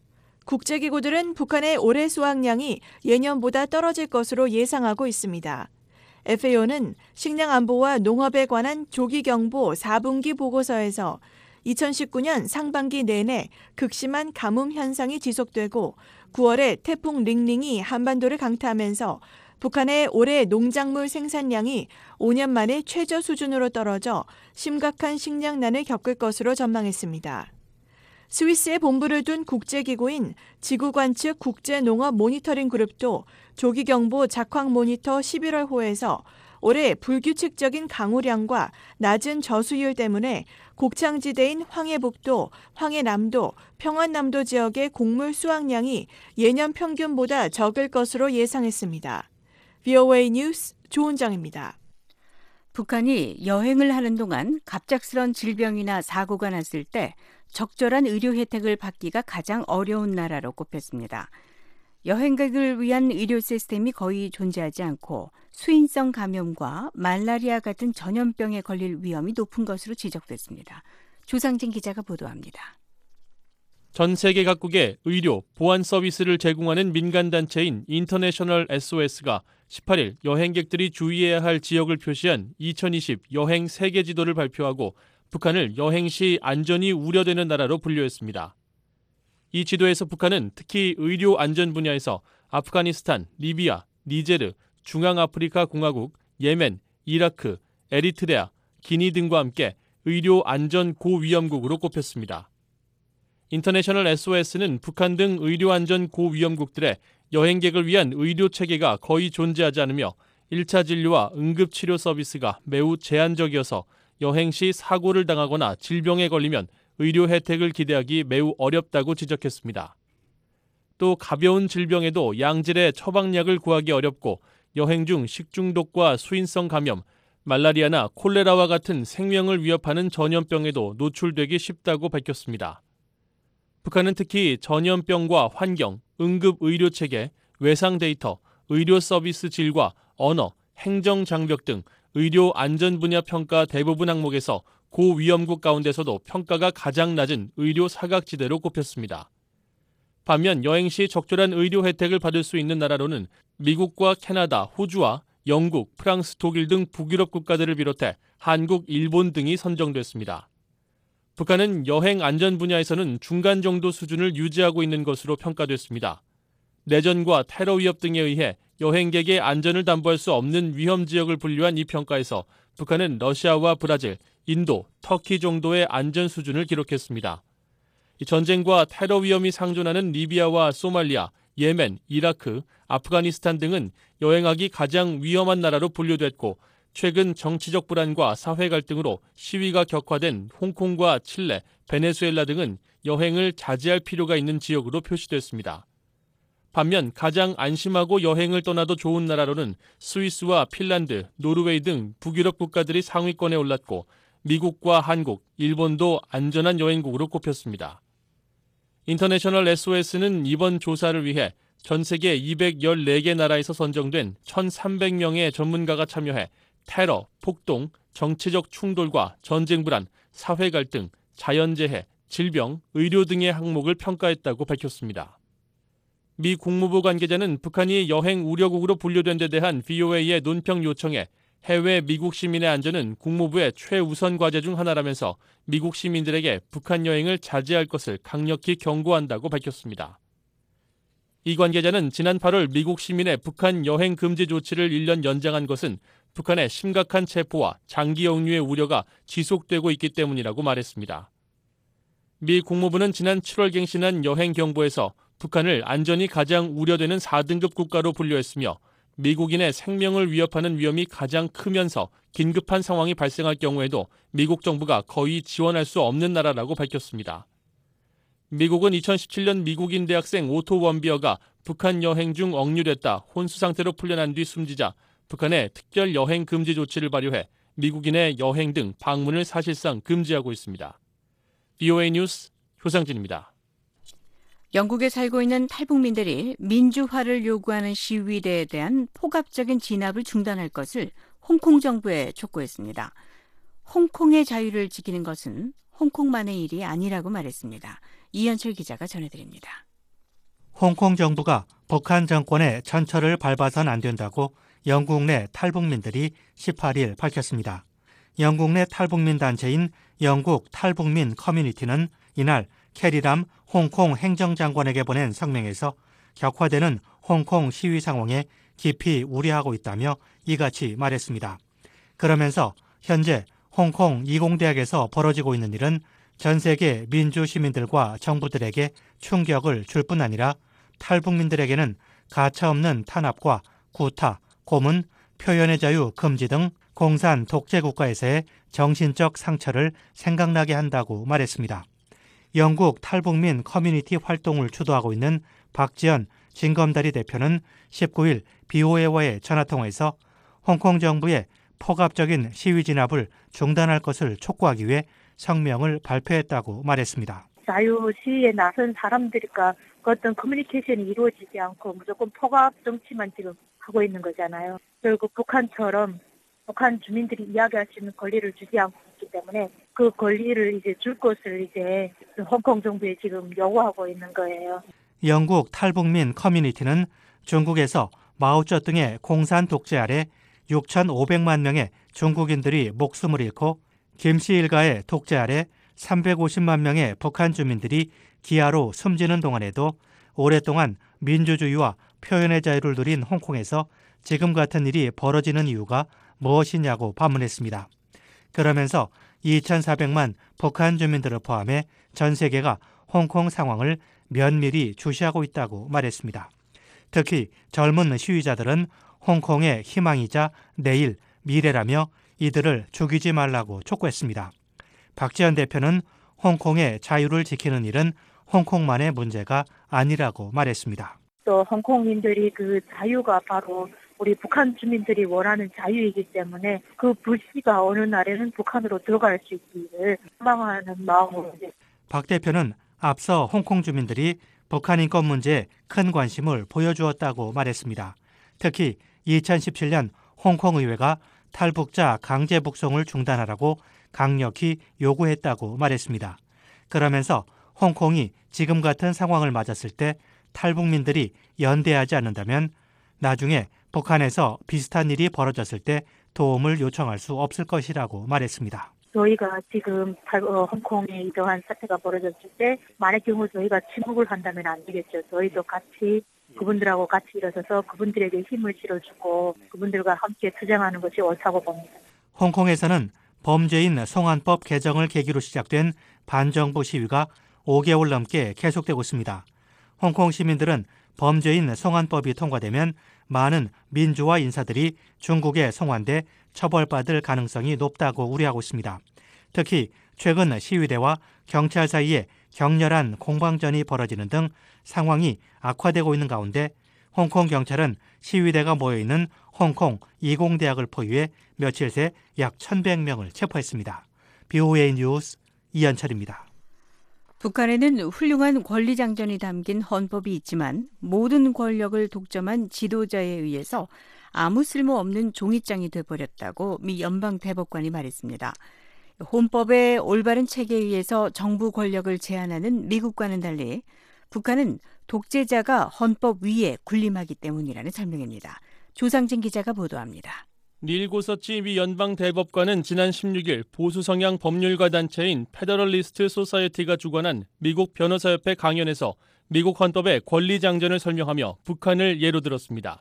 국제기구들은 북한의 올해 수확량이 예년보다 떨어질 것으로 예상하고 있습니다. 에프에이오는 식량 안보와 농업에 관한 조기경보 사 분기 보고서에서 이천십구 년 상반기 내내 극심한 가뭄 현상이 지속되고 구월에 태풍 링링이 한반도를 강타하면서 북한의 올해 농작물 생산량이 오 년 만에 최저 수준으로 떨어져 심각한 식량난을 겪을 것으로 전망했습니다. 스위스에 본부를 둔 국제기구인 지구관측 국제농업 모니터링 그룹도 조기경보 작황 모니터 십일월 호에서 올해 불규칙적인 강우량과 낮은 저수율 때문에 곡창지대인 황해북도, 황해남도, 평안남도 지역의 곡물 수확량이 예년 평균보다 적을 것으로 예상했습니다. 브이오에이 뉴스 조은정입니다. 북한이 여행을 하는 동안 갑작스런 질병이나 사고가 났을 때 적절한 의료 혜택을 받기가 가장 어려운 나라로 꼽혔습니다. 여행객을 위한 의료 시스템이 거의 존재하지 않고 수인성 감염과 말라리아 같은 전염병에 걸릴 위험이 높은 것으로 지적됐습니다. 조상진 기자가 보도합니다. 전 세계 각국의 의료, 보안 서비스를 제공하는 민간단체인 인터내셔널 에스오에스가 십팔 일 여행객들이 주의해야 할 지역을 표시한 이천이십 여행 세계 지도를 발표하고 북한을 여행 시 안전이 우려되는 나라로 분류했습니다. 이 지도에서 북한은 특히 의료 안전 분야에서 아프가니스탄, 리비아, 니제르, 중앙아프리카 공화국, 예멘, 이라크, 에리트레아, 기니 등과 함께 의료 안전 고위험국으로 꼽혔습니다. 인터내셔널 에스오에스는 북한 등 의료 안전 고위험국들의 여행객을 위한 의료 체계가 거의 존재하지 않으며 일 차 진료와 응급치료 서비스가 매우 제한적이어서 여행 시 사고를 당하거나 질병에 걸리면 의료 혜택을 기대하기 매우 어렵다고 지적했습니다. 또 가벼운 질병에도 양질의 처방약을 구하기 어렵고 여행 중 식중독과 수인성 감염, 말라리아나 콜레라와 같은 생명을 위협하는 전염병에도 노출되기 쉽다고 밝혔습니다. 북한은 특히 전염병과 환경, 응급 의료 체계, 외상 데이터, 의료 서비스 질과 언어, 행정 장벽 등 의료 안전 분야 평가 대부분 항목에서 고위험국 가운데서도 평가가 가장 낮은 의료 사각지대로 꼽혔습니다. 반면 여행 시 적절한 의료 혜택을 받을 수 있는 나라로는 미국과 캐나다, 호주와 영국, 프랑스, 독일 등 북유럽 국가들을 비롯해 한국, 일본 등이 선정됐습니다. 북한은 여행 안전 분야에서는 중간 정도 수준을 유지하고 있는 것으로 평가됐습니다. 내전과 테러 위협 등에 의해 여행객의 안전을 담보할 수 없는 위험 지역을 분류한 이 평가에서 북한은 러시아와 브라질, 인도, 터키 정도의 안전 수준을 기록했습니다. 전쟁과 테러 위험이 상존하는 리비아와 소말리아, 예멘, 이라크, 아프가니스탄 등은 여행하기 가장 위험한 나라로 분류됐고 최근 정치적 불안과 사회 갈등으로 시위가 격화된 홍콩과 칠레, 베네수엘라 등은 여행을 자제할 필요가 있는 지역으로 표시됐습니다. 반면 가장 안심하고 여행을 떠나도 좋은 나라로는 스위스와 핀란드, 노르웨이 등 북유럽 국가들이 상위권에 올랐고 미국과 한국, 일본도 안전한 여행국으로 꼽혔습니다. 인터내셔널 에스오에스는 이번 조사를 위해 전 세계 이백십사 개 나라에서 선정된 천삼백 명의 전문가가 참여해 테러, 폭동, 정치적 충돌과 전쟁 불안, 사회 갈등, 자연재해, 질병, 의료 등의 항목을 평가했다고 밝혔습니다. 미 국무부 관계자는 북한이 여행 우려국으로 분류된 데 대한 브이오에이의 논평 요청에 해외 미국 시민의 안전은 국무부의 최우선 과제 중 하나라면서 미국 시민들에게 북한 여행을 자제할 것을 강력히 경고한다고 밝혔습니다. 이 관계자는 지난 팔월 미국 시민의 북한 여행 금지 조치를 일 년 연장한 것은 북한의 심각한 체포와 장기 역류의 우려가 지속되고 있기 때문이라고 말했습니다. 미 국무부는 지난 칠월 갱신한 여행 경보에서 북한을 안전이 가장 우려되는 사 등급 국가로 분류했으며 미국인의 생명을 위협하는 위험이 가장 크면서 긴급한 상황이 발생할 경우에도 미국 정부가 거의 지원할 수 없는 나라라고 밝혔습니다. 미국은 이천십칠 년 미국인 대학생 오토 원비어가 북한 여행 중 억류됐다 혼수 상태로 풀려난 뒤 숨지자 북한의 특별 여행 금지 조치를 발효해 미국인의 여행 등 방문을 사실상 금지하고 있습니다. 브이오에이 뉴스 효상진입니다. 영국에 살고 있는 탈북민들이 민주화를 요구하는 시위대에 대한 폭압적인 진압을 중단할 것을 홍콩 정부에 촉구했습니다. 홍콩의 자유를 지키는 것은 홍콩만의 일이 아니라고 말했습니다. 이현철 기자가 전해드립니다. 홍콩 정부가 북한 정권의 천철을 밟아선 안 된다고 영국 내 탈북민들이 십팔 일 밝혔습니다. 영국 내 탈북민 단체인 영국 탈북민 커뮤니티는 이날 캐리람 홍콩 행정장관에게 보낸 성명에서 격화되는 홍콩 시위 상황에 깊이 우려하고 있다며 이같이 말했습니다. 그러면서 현재 홍콩 이공대학에서 벌어지고 있는 일은 전 세계 민주 시민들과 정부들에게 충격을 줄 뿐 아니라 탈북민들에게는 가차없는 탄압과 구타, 고문, 표현의 자유 금지 등 공산 독재 국가에서의 정신적 상처를 생각나게 한다고 말했습니다. 영국 탈북민 커뮤니티 활동을 주도하고 있는 박지연 진검다리 대표는 십구 일 브이오에이와의 전화통화에서 홍콩 정부의 폭압적인 시위 진압을 중단할 것을 촉구하기 위해 성명을 발표했다고 말했습니다. 자유 시위에 나선 사람들과 그 어떤 커뮤니케이션이 이루어지지 않고 무조건 폭압 정치만 지금 하고 있는 거잖아요. 결국 북한처럼 북한 주민들이 이야기할 수 있는 권리를 주지 않고 있기 때문에 그 권리를 이제 줄 것을 이제 홍콩 정부에 지금 요구하고 있는 거예요. 영국 탈북민 커뮤니티는 중국에서 마오쩌둥의 공산 독재 아래 육천오백만 명의 중국인들이 목숨을 잃고 김씨 일가의 독재 아래 삼백오십만 명의 북한 주민들이 기아로 숨지는 동안에도 오랫동안 민주주의와 표현의 자유를 누린 홍콩에서 지금 같은 일이 벌어지는 이유가 무엇이냐고 반문했습니다. 그러면서 이천사백만 북한 주민들을 포함해 전 세계가 홍콩 상황을 면밀히 주시하고 있다고 말했습니다. 특히 젊은 시위자들은 홍콩의 희망이자 내일, 미래라며 이들을 죽이지 말라고 촉구했습니다. 박지연 대표는 홍콩의 자유를 지키는 일은 홍콩만의 문제가 아니라고 말했습니다. 또 홍콩인들이 그 자유가 바로 우리 북한 주민들이 원하는 자유이기 때문에 그 불씨가 어느 날에는 북한으로 들어갈 수 있기를 희망하는 마음으로. 박 대표는 앞서 홍콩 주민들이 북한 인권 문제에 큰 관심을 보여주었다고 말했습니다. 특히 이천십칠 년 홍콩 의회가 탈북자 강제 북송을 중단하라고 강력히 요구했다고 말했습니다. 그러면서 홍콩이 지금 같은 상황을 맞았을 때 탈북민들이 연대하지 않는다면 나중에 북한에서 비슷한 일이 벌어졌을 때 도움을 요청할 수 없을 것이라고 말했습니다. 저희가 지금 어, 홍콩에 이러한 사태가 벌어졌을 때 만약 경우 저희가 침묵을 한다면 안 되겠죠. 저희도 같이 그분들하고 같이 일어서서 그분들에게 힘을 실어주고 그분들과 함께 투쟁하는 것이 옳다고 봅니다. 홍콩에서는 범죄인 송환법 개정을 계기로 시작된 반정부 시위가 오 개월 넘게 계속되고 있습니다. 홍콩 시민들은 범죄인 송환법이 통과되면 많은 민주화 인사들이 중국에 송환돼 처벌받을 가능성이 높다고 우려하고 있습니다. 특히 최근 시위대와 경찰 사이에 격렬한 공방전이 벌어지는 등 상황이 악화되고 있는 가운데 홍콩 경찰은 시위대가 모여있는 홍콩 이공대학을 포위해 며칠 새 약 천백 명을 체포했습니다. 비오에이 뉴스 이현철입니다. 북한에는 훌륭한 권리장전이 담긴 헌법이 있지만 모든 권력을 독점한 지도자에 의해서 아무 쓸모없는 종이장이 돼버렸다고 미 연방대법관이 말했습니다. 헌법의 올바른 체계에 의해서 정부 권력을 제한하는 미국과는 달리 북한은 독재자가 헌법 위에 군림하기 때문이라는 설명입니다. 조상진 기자가 보도합니다. 닐 고서치 미 연방대법관은 지난 십육 일 보수 성향 법률가 단체인 페더럴리스트 소사이어티가 주관한 미국 변호사협회 강연에서 미국 헌법의 권리장전을 설명하며 북한을 예로 들었습니다.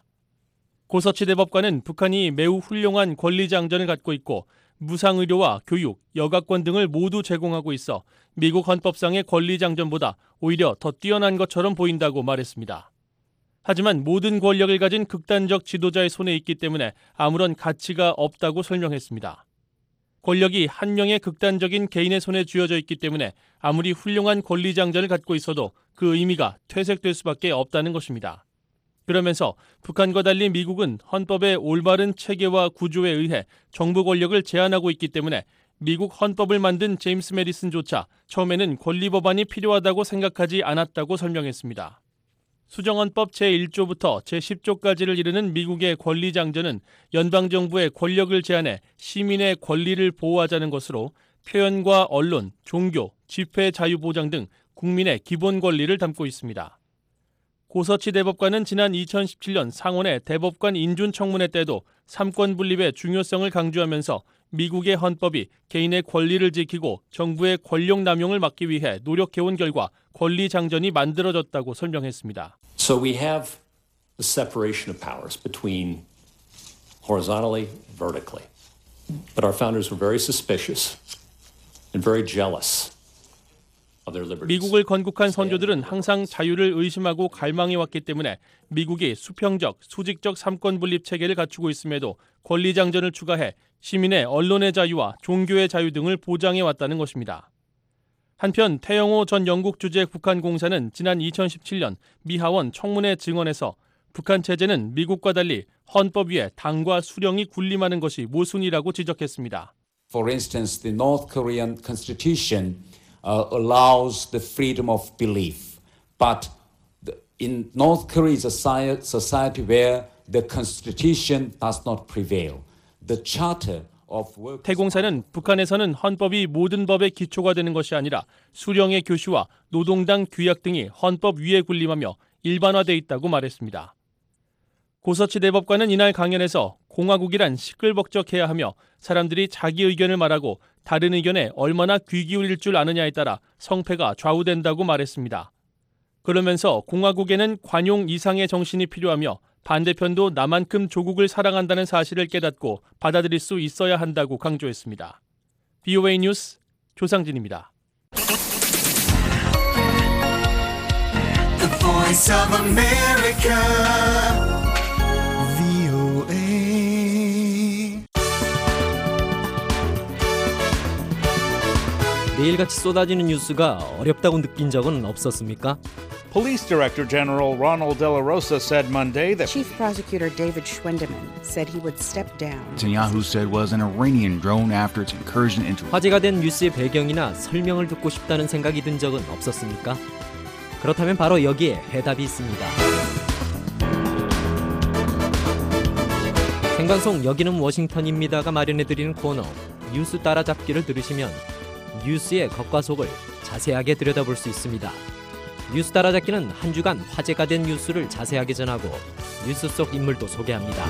고서치 대법관은 북한이 매우 훌륭한 권리장전을 갖고 있고 무상의료와 교육, 여가권 등을 모두 제공하고 있어 미국 헌법상의 권리장전보다 오히려 더 뛰어난 것처럼 보인다고 말했습니다. 하지만 모든 권력을 가진 극단적 지도자의 손에 있기 때문에 아무런 가치가 없다고 설명했습니다. 권력이 한 명의 극단적인 개인의 손에 쥐어져 있기 때문에 아무리 훌륭한 권리장전을 갖고 있어도 그 의미가 퇴색될 수밖에 없다는 것입니다. 그러면서 북한과 달리 미국은 헌법의 올바른 체계와 구조에 의해 정부 권력을 제한하고 있기 때문에 미국 헌법을 만든 제임스 메디슨조차 처음에는 권리법안이 필요하다고 생각하지 않았다고 설명했습니다. 수정헌법 제일 조부터 제십 조까지를 이르는 미국의 권리장전은 연방정부의 권력을 제한해 시민의 권리를 보호하자는 것으로 표현과 언론, 종교, 집회 자유 보장 등 국민의 기본 권리를 담고 있습니다. 고서치 대법관은 지난 이천십칠 년 상원의 대법관 인준청문회 때도 삼권 분립의 중요성을 강조하면서 미국의 헌법이 개인의 권리를 지키고 정부의 권력 남용을 막기 위해 노력해온 결과 권리장전이 만들어졌다고 설명했습니다. So we have the separation of powers between horizontally, vertically. But our founders were very suspicious and very jealous. 미국을 건국한 선조들은 항상 자유를 의심하고 갈망해왔기 때문에 미국이 수평적, 수직적 삼권 분립 체계를 갖추고 있음에도 권리장전을 추가해 시민의 언론의 자유와 종교의 자유 등을 보장해왔다는 것입니다. 한편 태영호 전 영국 주재 북한 공사는 지난 이천십칠 년 미 하원 청문회 증언에서 북한 체제는 미국과 달리 헌법 위에 당과 수령이 군림하는 것이 모순이라고 지적했습니다. For instance, the North Korean Constitution Uh, allows the freedom of belief. But the, in North Korea is a society where the constitution does not prevail. The charter of work. 태공사는 북한에서는 헌법이 모든 법의 기초가 되는 것이 아니라 수령의 교시와 노동당 규약 등이 헌법 위에 군림하며 일반화돼 있다고 말했습니다. 고서치 대법관은 이날 강연에서 공화국이란 시끌벅적해야 하며 사람들이 자기 의견을 말하고 다른 의견에 얼마나 귀 기울일 줄 아느냐에 따라 성패가 좌우된다고 말했습니다. 그러면서 공화국에는 관용 이상의 정신이 필요하며 반대편도 나만큼 조국을 사랑한다는 사실을 깨닫고 받아들일 수 있어야 한다고 강조했습니다. 비오에이 뉴스 조상진입니다. The Voice of America. 내일 매일같이 쏟아지는 뉴스가 어렵다고 느낀 적은 없었습니까? Police Director General Ronald De La Rosa said Monday that Chief Prosecutor David Schwendeman said he would step down. Netanyahu said was an Iranian drone after its incursion into. 화제가 된 뉴스의 배경이나 설명을 듣고 싶다는 생각이 든 적은 없었습니까? 그렇다면 바로 여기에 해답이 있습니다. 생방송 여기는 워싱턴입니다가 마련해드리는 코너 뉴스 따라잡기를 들으시면 뉴스의 겉과 속을 자세하게 들여다볼 수 있습니다. 뉴스 따라잡기는 한 주간 화제가 된 뉴스를 자세하게 전하고 뉴스 속 인물도 소개합니다.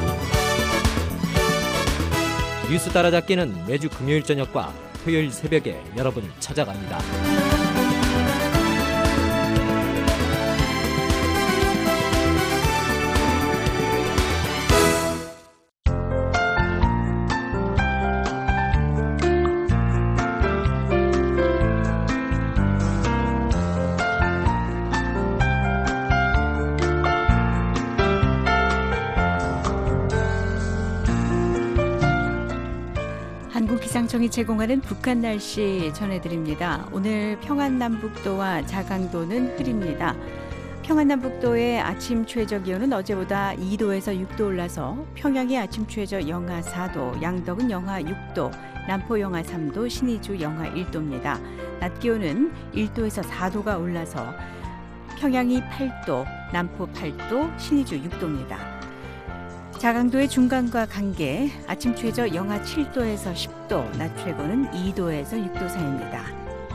뉴스 따라잡기는 매주 금요일 저녁과 토요일 새벽에 여러분을 찾아갑니다. 한국기상청이 제공하는 북한 날씨 전해드립니다. 오늘 평안남북도와 자강도는 흐립니다. 평안남북도의 아침 최저기온은 어제보다 이 도에서 육 도 올라서 평양의 아침 최저 영하 사 도, 양덕은 영하 육 도, 남포 영하 삼 도, 신의주 영하 일 도입니다. 낮 기온은 일 도에서 사 도가 올라서 평양이 팔 도, 남포 팔 도, 신의주 육 도입니다. 자강도의 중간과 강계, 아침 최저 영하 칠 도에서 십 도, 낮 최고는 이 도에서 육 도 사이입니다.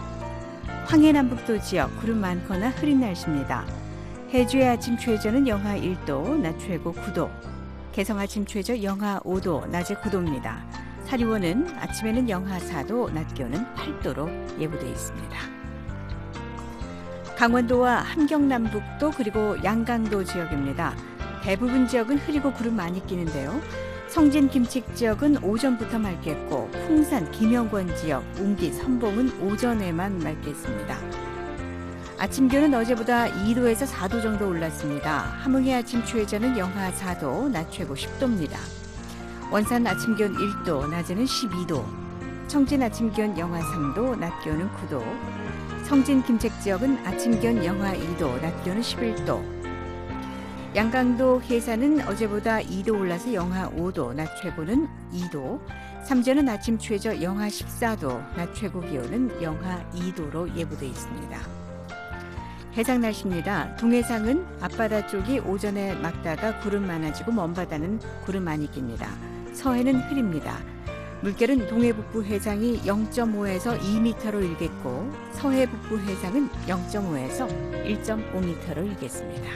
황해남북도 지역 구름 많거나 흐린 날씨입니다. 해주의 아침 최저는 영하 일 도, 낮 최고 구 도, 개성 아침 최저 영하 오 도, 낮에 구 도입니다. 사리원은 아침에는 영하 사 도, 낮 기온은 팔 도로 예보되어 있습니다. 강원도와 함경남북도 그리고 양강도 지역입니다. 대부분 지역은 흐리고 구름 많이 끼는데요. 성진 김칙 지역은 오전부터 맑겠고 풍산 김영권 지역, 웅기 선봉은 오전에만 맑겠습니다. 아침 기온은 어제보다 이 도에서 사 도 정도 올랐습니다. 함흥의 아침 최저는 영하 사 도, 낮 최고 십 도입니다. 원산 아침 기온 일 도, 낮에는 십이 도, 청진 아침 기온 영하 삼 도, 낮 기온은 구 도, 성진 김책 지역은 아침 기온 영하 이 도, 낮 기온은 십일 도, 양강도 해산은 어제보다 이 도 올라서 영하 오 도, 낮 최고는 이 도, 삼전은 아침 최저 영하 십사 도, 낮 최고 기온은 영하 이 도로 예보되어 있습니다. 해상 날씨입니다. 동해상은 앞바다 쪽이 오전에 맑다가 구름 많아지고 먼바다는 구름 많이 낍니다. 서해는 흐립니다. 물결은 동해 북부 해상이 영 점 오에서 이 미터로 일겠고 서해 북부 해상은 영 점 오에서 일 점 오 미터로 일겠습니다.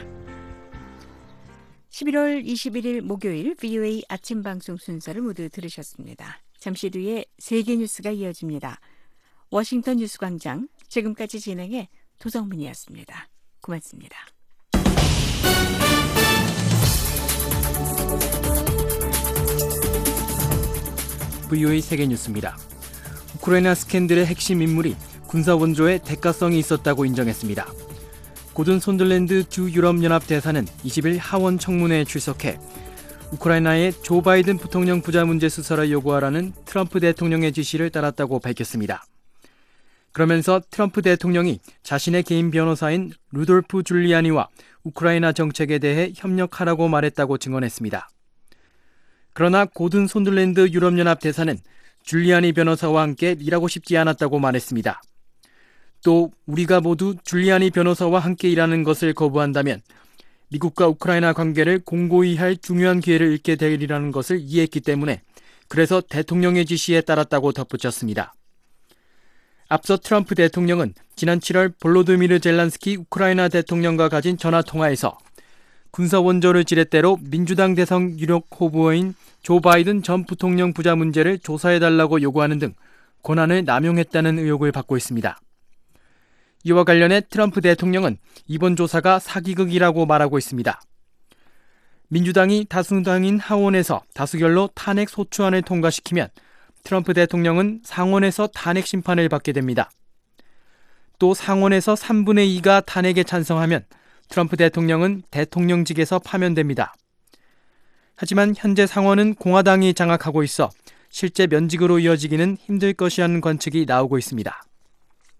십일월 이십일일 목요일 브이오에이 아침 방송 순서를 모두 들으셨습니다. 잠시 뒤에 세계 뉴스가 이어집니다. 워싱턴 뉴스광장 지금까지 진행해 도성문이었습니다. 고맙습니다. 브이오에이 세계 뉴스입니다. 우크라이나 스캔들의 핵심 인물이 군사 원조에 대가성이 있었다고 인정했습니다. 고든 손들랜드 주 유럽연합 대사는 이십일 하원 청문회에 출석해 우크라이나의 조 바이든 부통령 부자 문제 수사를 요구하라는 트럼프 대통령의 지시를 따랐다고 밝혔습니다. 그러면서 트럼프 대통령이 자신의 개인 변호사인 루돌프 줄리아니와 우크라이나 정책에 대해 협력하라고 말했다고 증언했습니다. 그러나 고든 손들랜드 유럽연합 대사는 줄리아니 변호사와 함께 일하고 싶지 않았다고 말했습니다. 또 우리가 모두 줄리아니 변호사와 함께 일하는 것을 거부한다면 미국과 우크라이나 관계를 공고히 할 중요한 기회를 잃게 되리라는 것을 이해했기 때문에 그래서 대통령의 지시에 따랐다고 덧붙였습니다. 앞서 트럼프 대통령은 지난 칠월 볼로드미르 젤란스키 우크라이나 대통령과 가진 전화통화에서 군사 원조를 지렛대로 민주당 대선 유력 후보인 조 바이든 전 부통령 부자 문제를 조사해달라고 요구하는 등 권한을 남용했다는 의혹을 받고 있습니다. 이와 관련해 트럼프 대통령은 이번 조사가 사기극이라고 말하고 있습니다. 민주당이 다수당인 하원에서 다수결로 탄핵 소추안을 통과시키면 트럼프 대통령은 상원에서 탄핵 심판을 받게 됩니다. 또 상원에서 삼분의 이가 탄핵에 찬성하면 트럼프 대통령은 대통령직에서 파면됩니다. 하지만 현재 상원은 공화당이 장악하고 있어 실제 면직으로 이어지기는 힘들 것이라는 관측이 나오고 있습니다.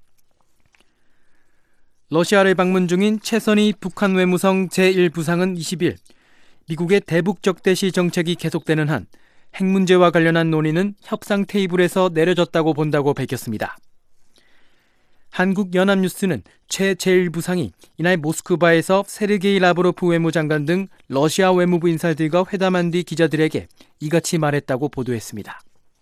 러시아를 방문 중인 최선희 북한 외무성 제일 부상은 이십 일 미국의 대북 적대시 정책이 계속되는 한 핵 문제와 관련한 논의는 협상 테이블에서 내려졌다고 본다고 밝혔습니다. 한국연합뉴스는 최 제일 부상이 이날 모스크바에서 세르게이 라브로프 외무장관 등 러시아 외무부 인사들과 회담한 뒤 기자들에게 이같이 말했다고 보도했습니다.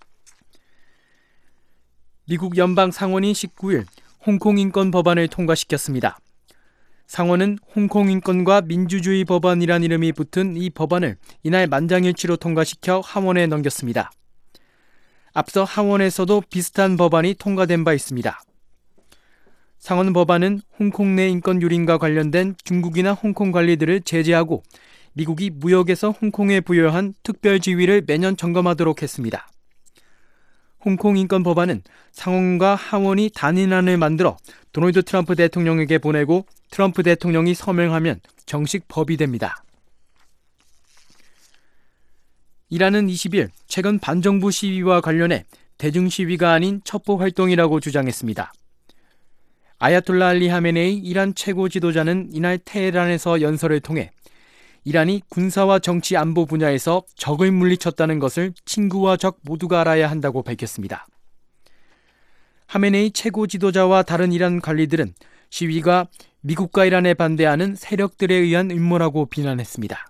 미국 연방 상원이 십구 일 홍콩 인권 법안을 통과시켰습니다. 상원은 홍콩 인권과 민주주의 법안이란 이름이 붙은 이 법안을 이날 만장일치로 통과시켜 하원에 넘겼습니다. 앞서 하원에서도 비슷한 법안이 통과된 바 있습니다. 상원 법안은 홍콩 내 인권 유린과 관련된 중국이나 홍콩 관리들을 제재하고 미국이 무역에서 홍콩에 부여한 특별 지위를 매년 점검하도록 했습니다. 홍콩 인권 법안은 상원과 하원이 단일안을 만들어 도널드 트럼프 대통령에게 보내고 트럼프 대통령이 서명하면 정식 법이 됩니다. 이란은 이십 일 최근 반정부 시위와 관련해 대중 시위가 아닌 첩보 활동이라고 주장했습니다. 아야톨라 알리 하메네이 이란 최고 지도자는 이날 테헤란에서 연설을 통해 이란이 군사와 정치 안보 분야에서 적을 물리쳤다는 것을 친구와 적 모두가 알아야 한다고 밝혔습니다. 하메네이 최고 지도자와 다른 이란 관리들은 시위가 미국과 이란에 반대하는 세력들에 의한 음모라고 비난했습니다.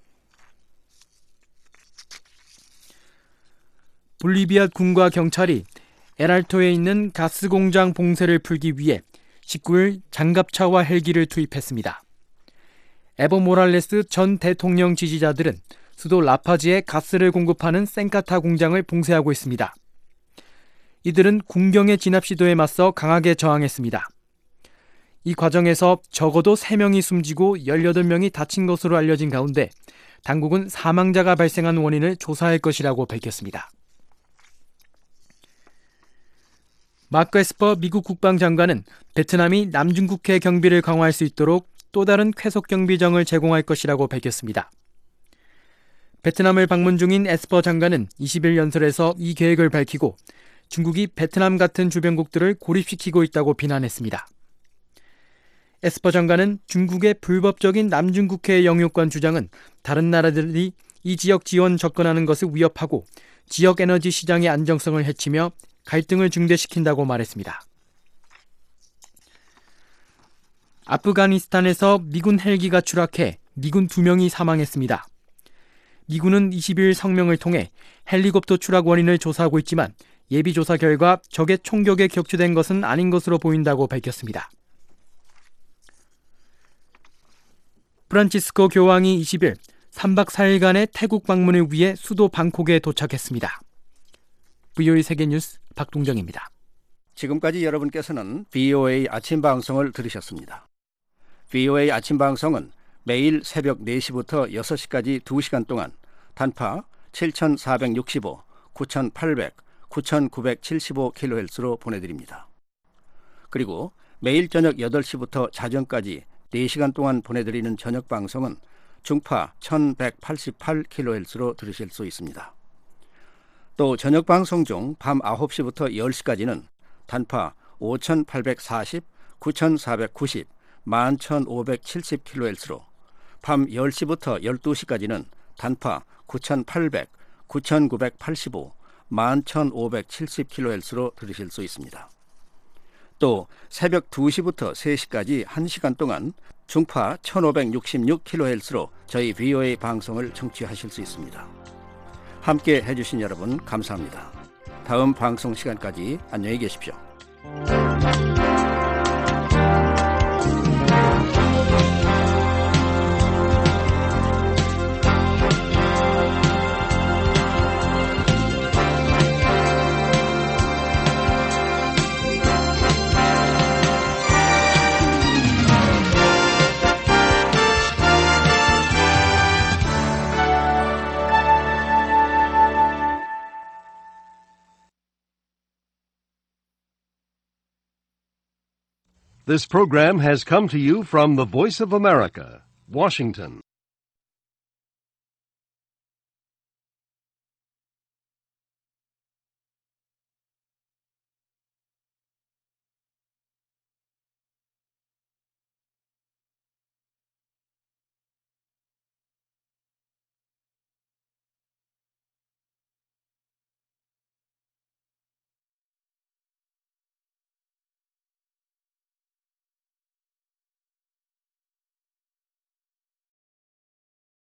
볼리비아 군과 경찰이 에랄토에 있는 가스 공장 봉쇄를 풀기 위해 십구 일 장갑차와 헬기를 투입했습니다. 에보 모랄레스 전 대통령 지지자들은 수도 라파지에 가스를 공급하는 센카타 공장을 봉쇄하고 있습니다. 이들은 군경의 진압 시도에 맞서 강하게 저항했습니다. 이 과정에서 적어도 세 명이 숨지고 열여덟 명이 다친 것으로 알려진 가운데 당국은 사망자가 발생한 원인을 조사할 것이라고 밝혔습니다. 마크 에스퍼 미국 국방장관은 베트남이 남중국해 경비를 강화할 수 있도록 또 다른 쾌속 경비정을 제공할 것이라고 밝혔습니다. 베트남을 방문 중인 에스퍼 장관은 이십 일 연설에서 이 계획을 밝히고 중국이 베트남 같은 주변국들을 고립시키고 있다고 비난했습니다. 에스퍼 장관은 중국의 불법적인 남중국해 영유권 주장은 다른 나라들이 이 지역 지원 접근하는 것을 위협하고 지역 에너지 시장의 안정성을 해치며 갈등을 증대시킨다고 말했습니다. 아프가니스탄에서 미군 헬기가 추락해 미군 두 명이 사망했습니다. 미군은 이십 일 성명을 통해 헬리콥터 추락 원인을 조사하고 있지만 예비조사 결과 적의 총격에 격추된 것은 아닌 것으로 보인다고 밝혔습니다. 프란치스코 교황이 이십 일 삼 박 사 일간의 태국 방문을 위해 수도 방콕에 도착했습니다. 브이오에이 세계뉴스 박동정입니다. 지금까지 여러분께서는 브이오에이 아침 방송을 들으셨습니다. 브이오에이 아침 방송은 매일 새벽 네 시부터 여섯 시까지 두 시간 동안 단파 칠천사백육십오, 구천팔백, 구천구백칠십오 킬로헤르츠로 보내드립니다. 그리고 매일 저녁 여덟 시부터 자정까지 네 시간 동안 보내드리는 저녁 방송은 중파 천백팔십팔 킬로헤르츠로 들으실 수 있습니다. 또 저녁 방송 중 밤 아홉 시부터 열 시까지는 단파 오천팔백사십, 구천사백구십, 만 천오백칠십 킬로헤르츠로 밤 열 시부터 열두 시까지는 단파 구천팔백, 구천구백팔십오, 만 천오백칠십 킬로헤르츠로 들으실 수 있습니다. 또 새벽 두 시부터 세 시까지 한 시간 동안 중파 천오백육십육 킬로헤르츠로 저희 브이오에이 방송을 청취하실 수 있습니다. 함께 해주신 여러분 감사합니다. 다음 방송 시간까지 안녕히 계십시오. This program has come to you from the Voice of America, Washington.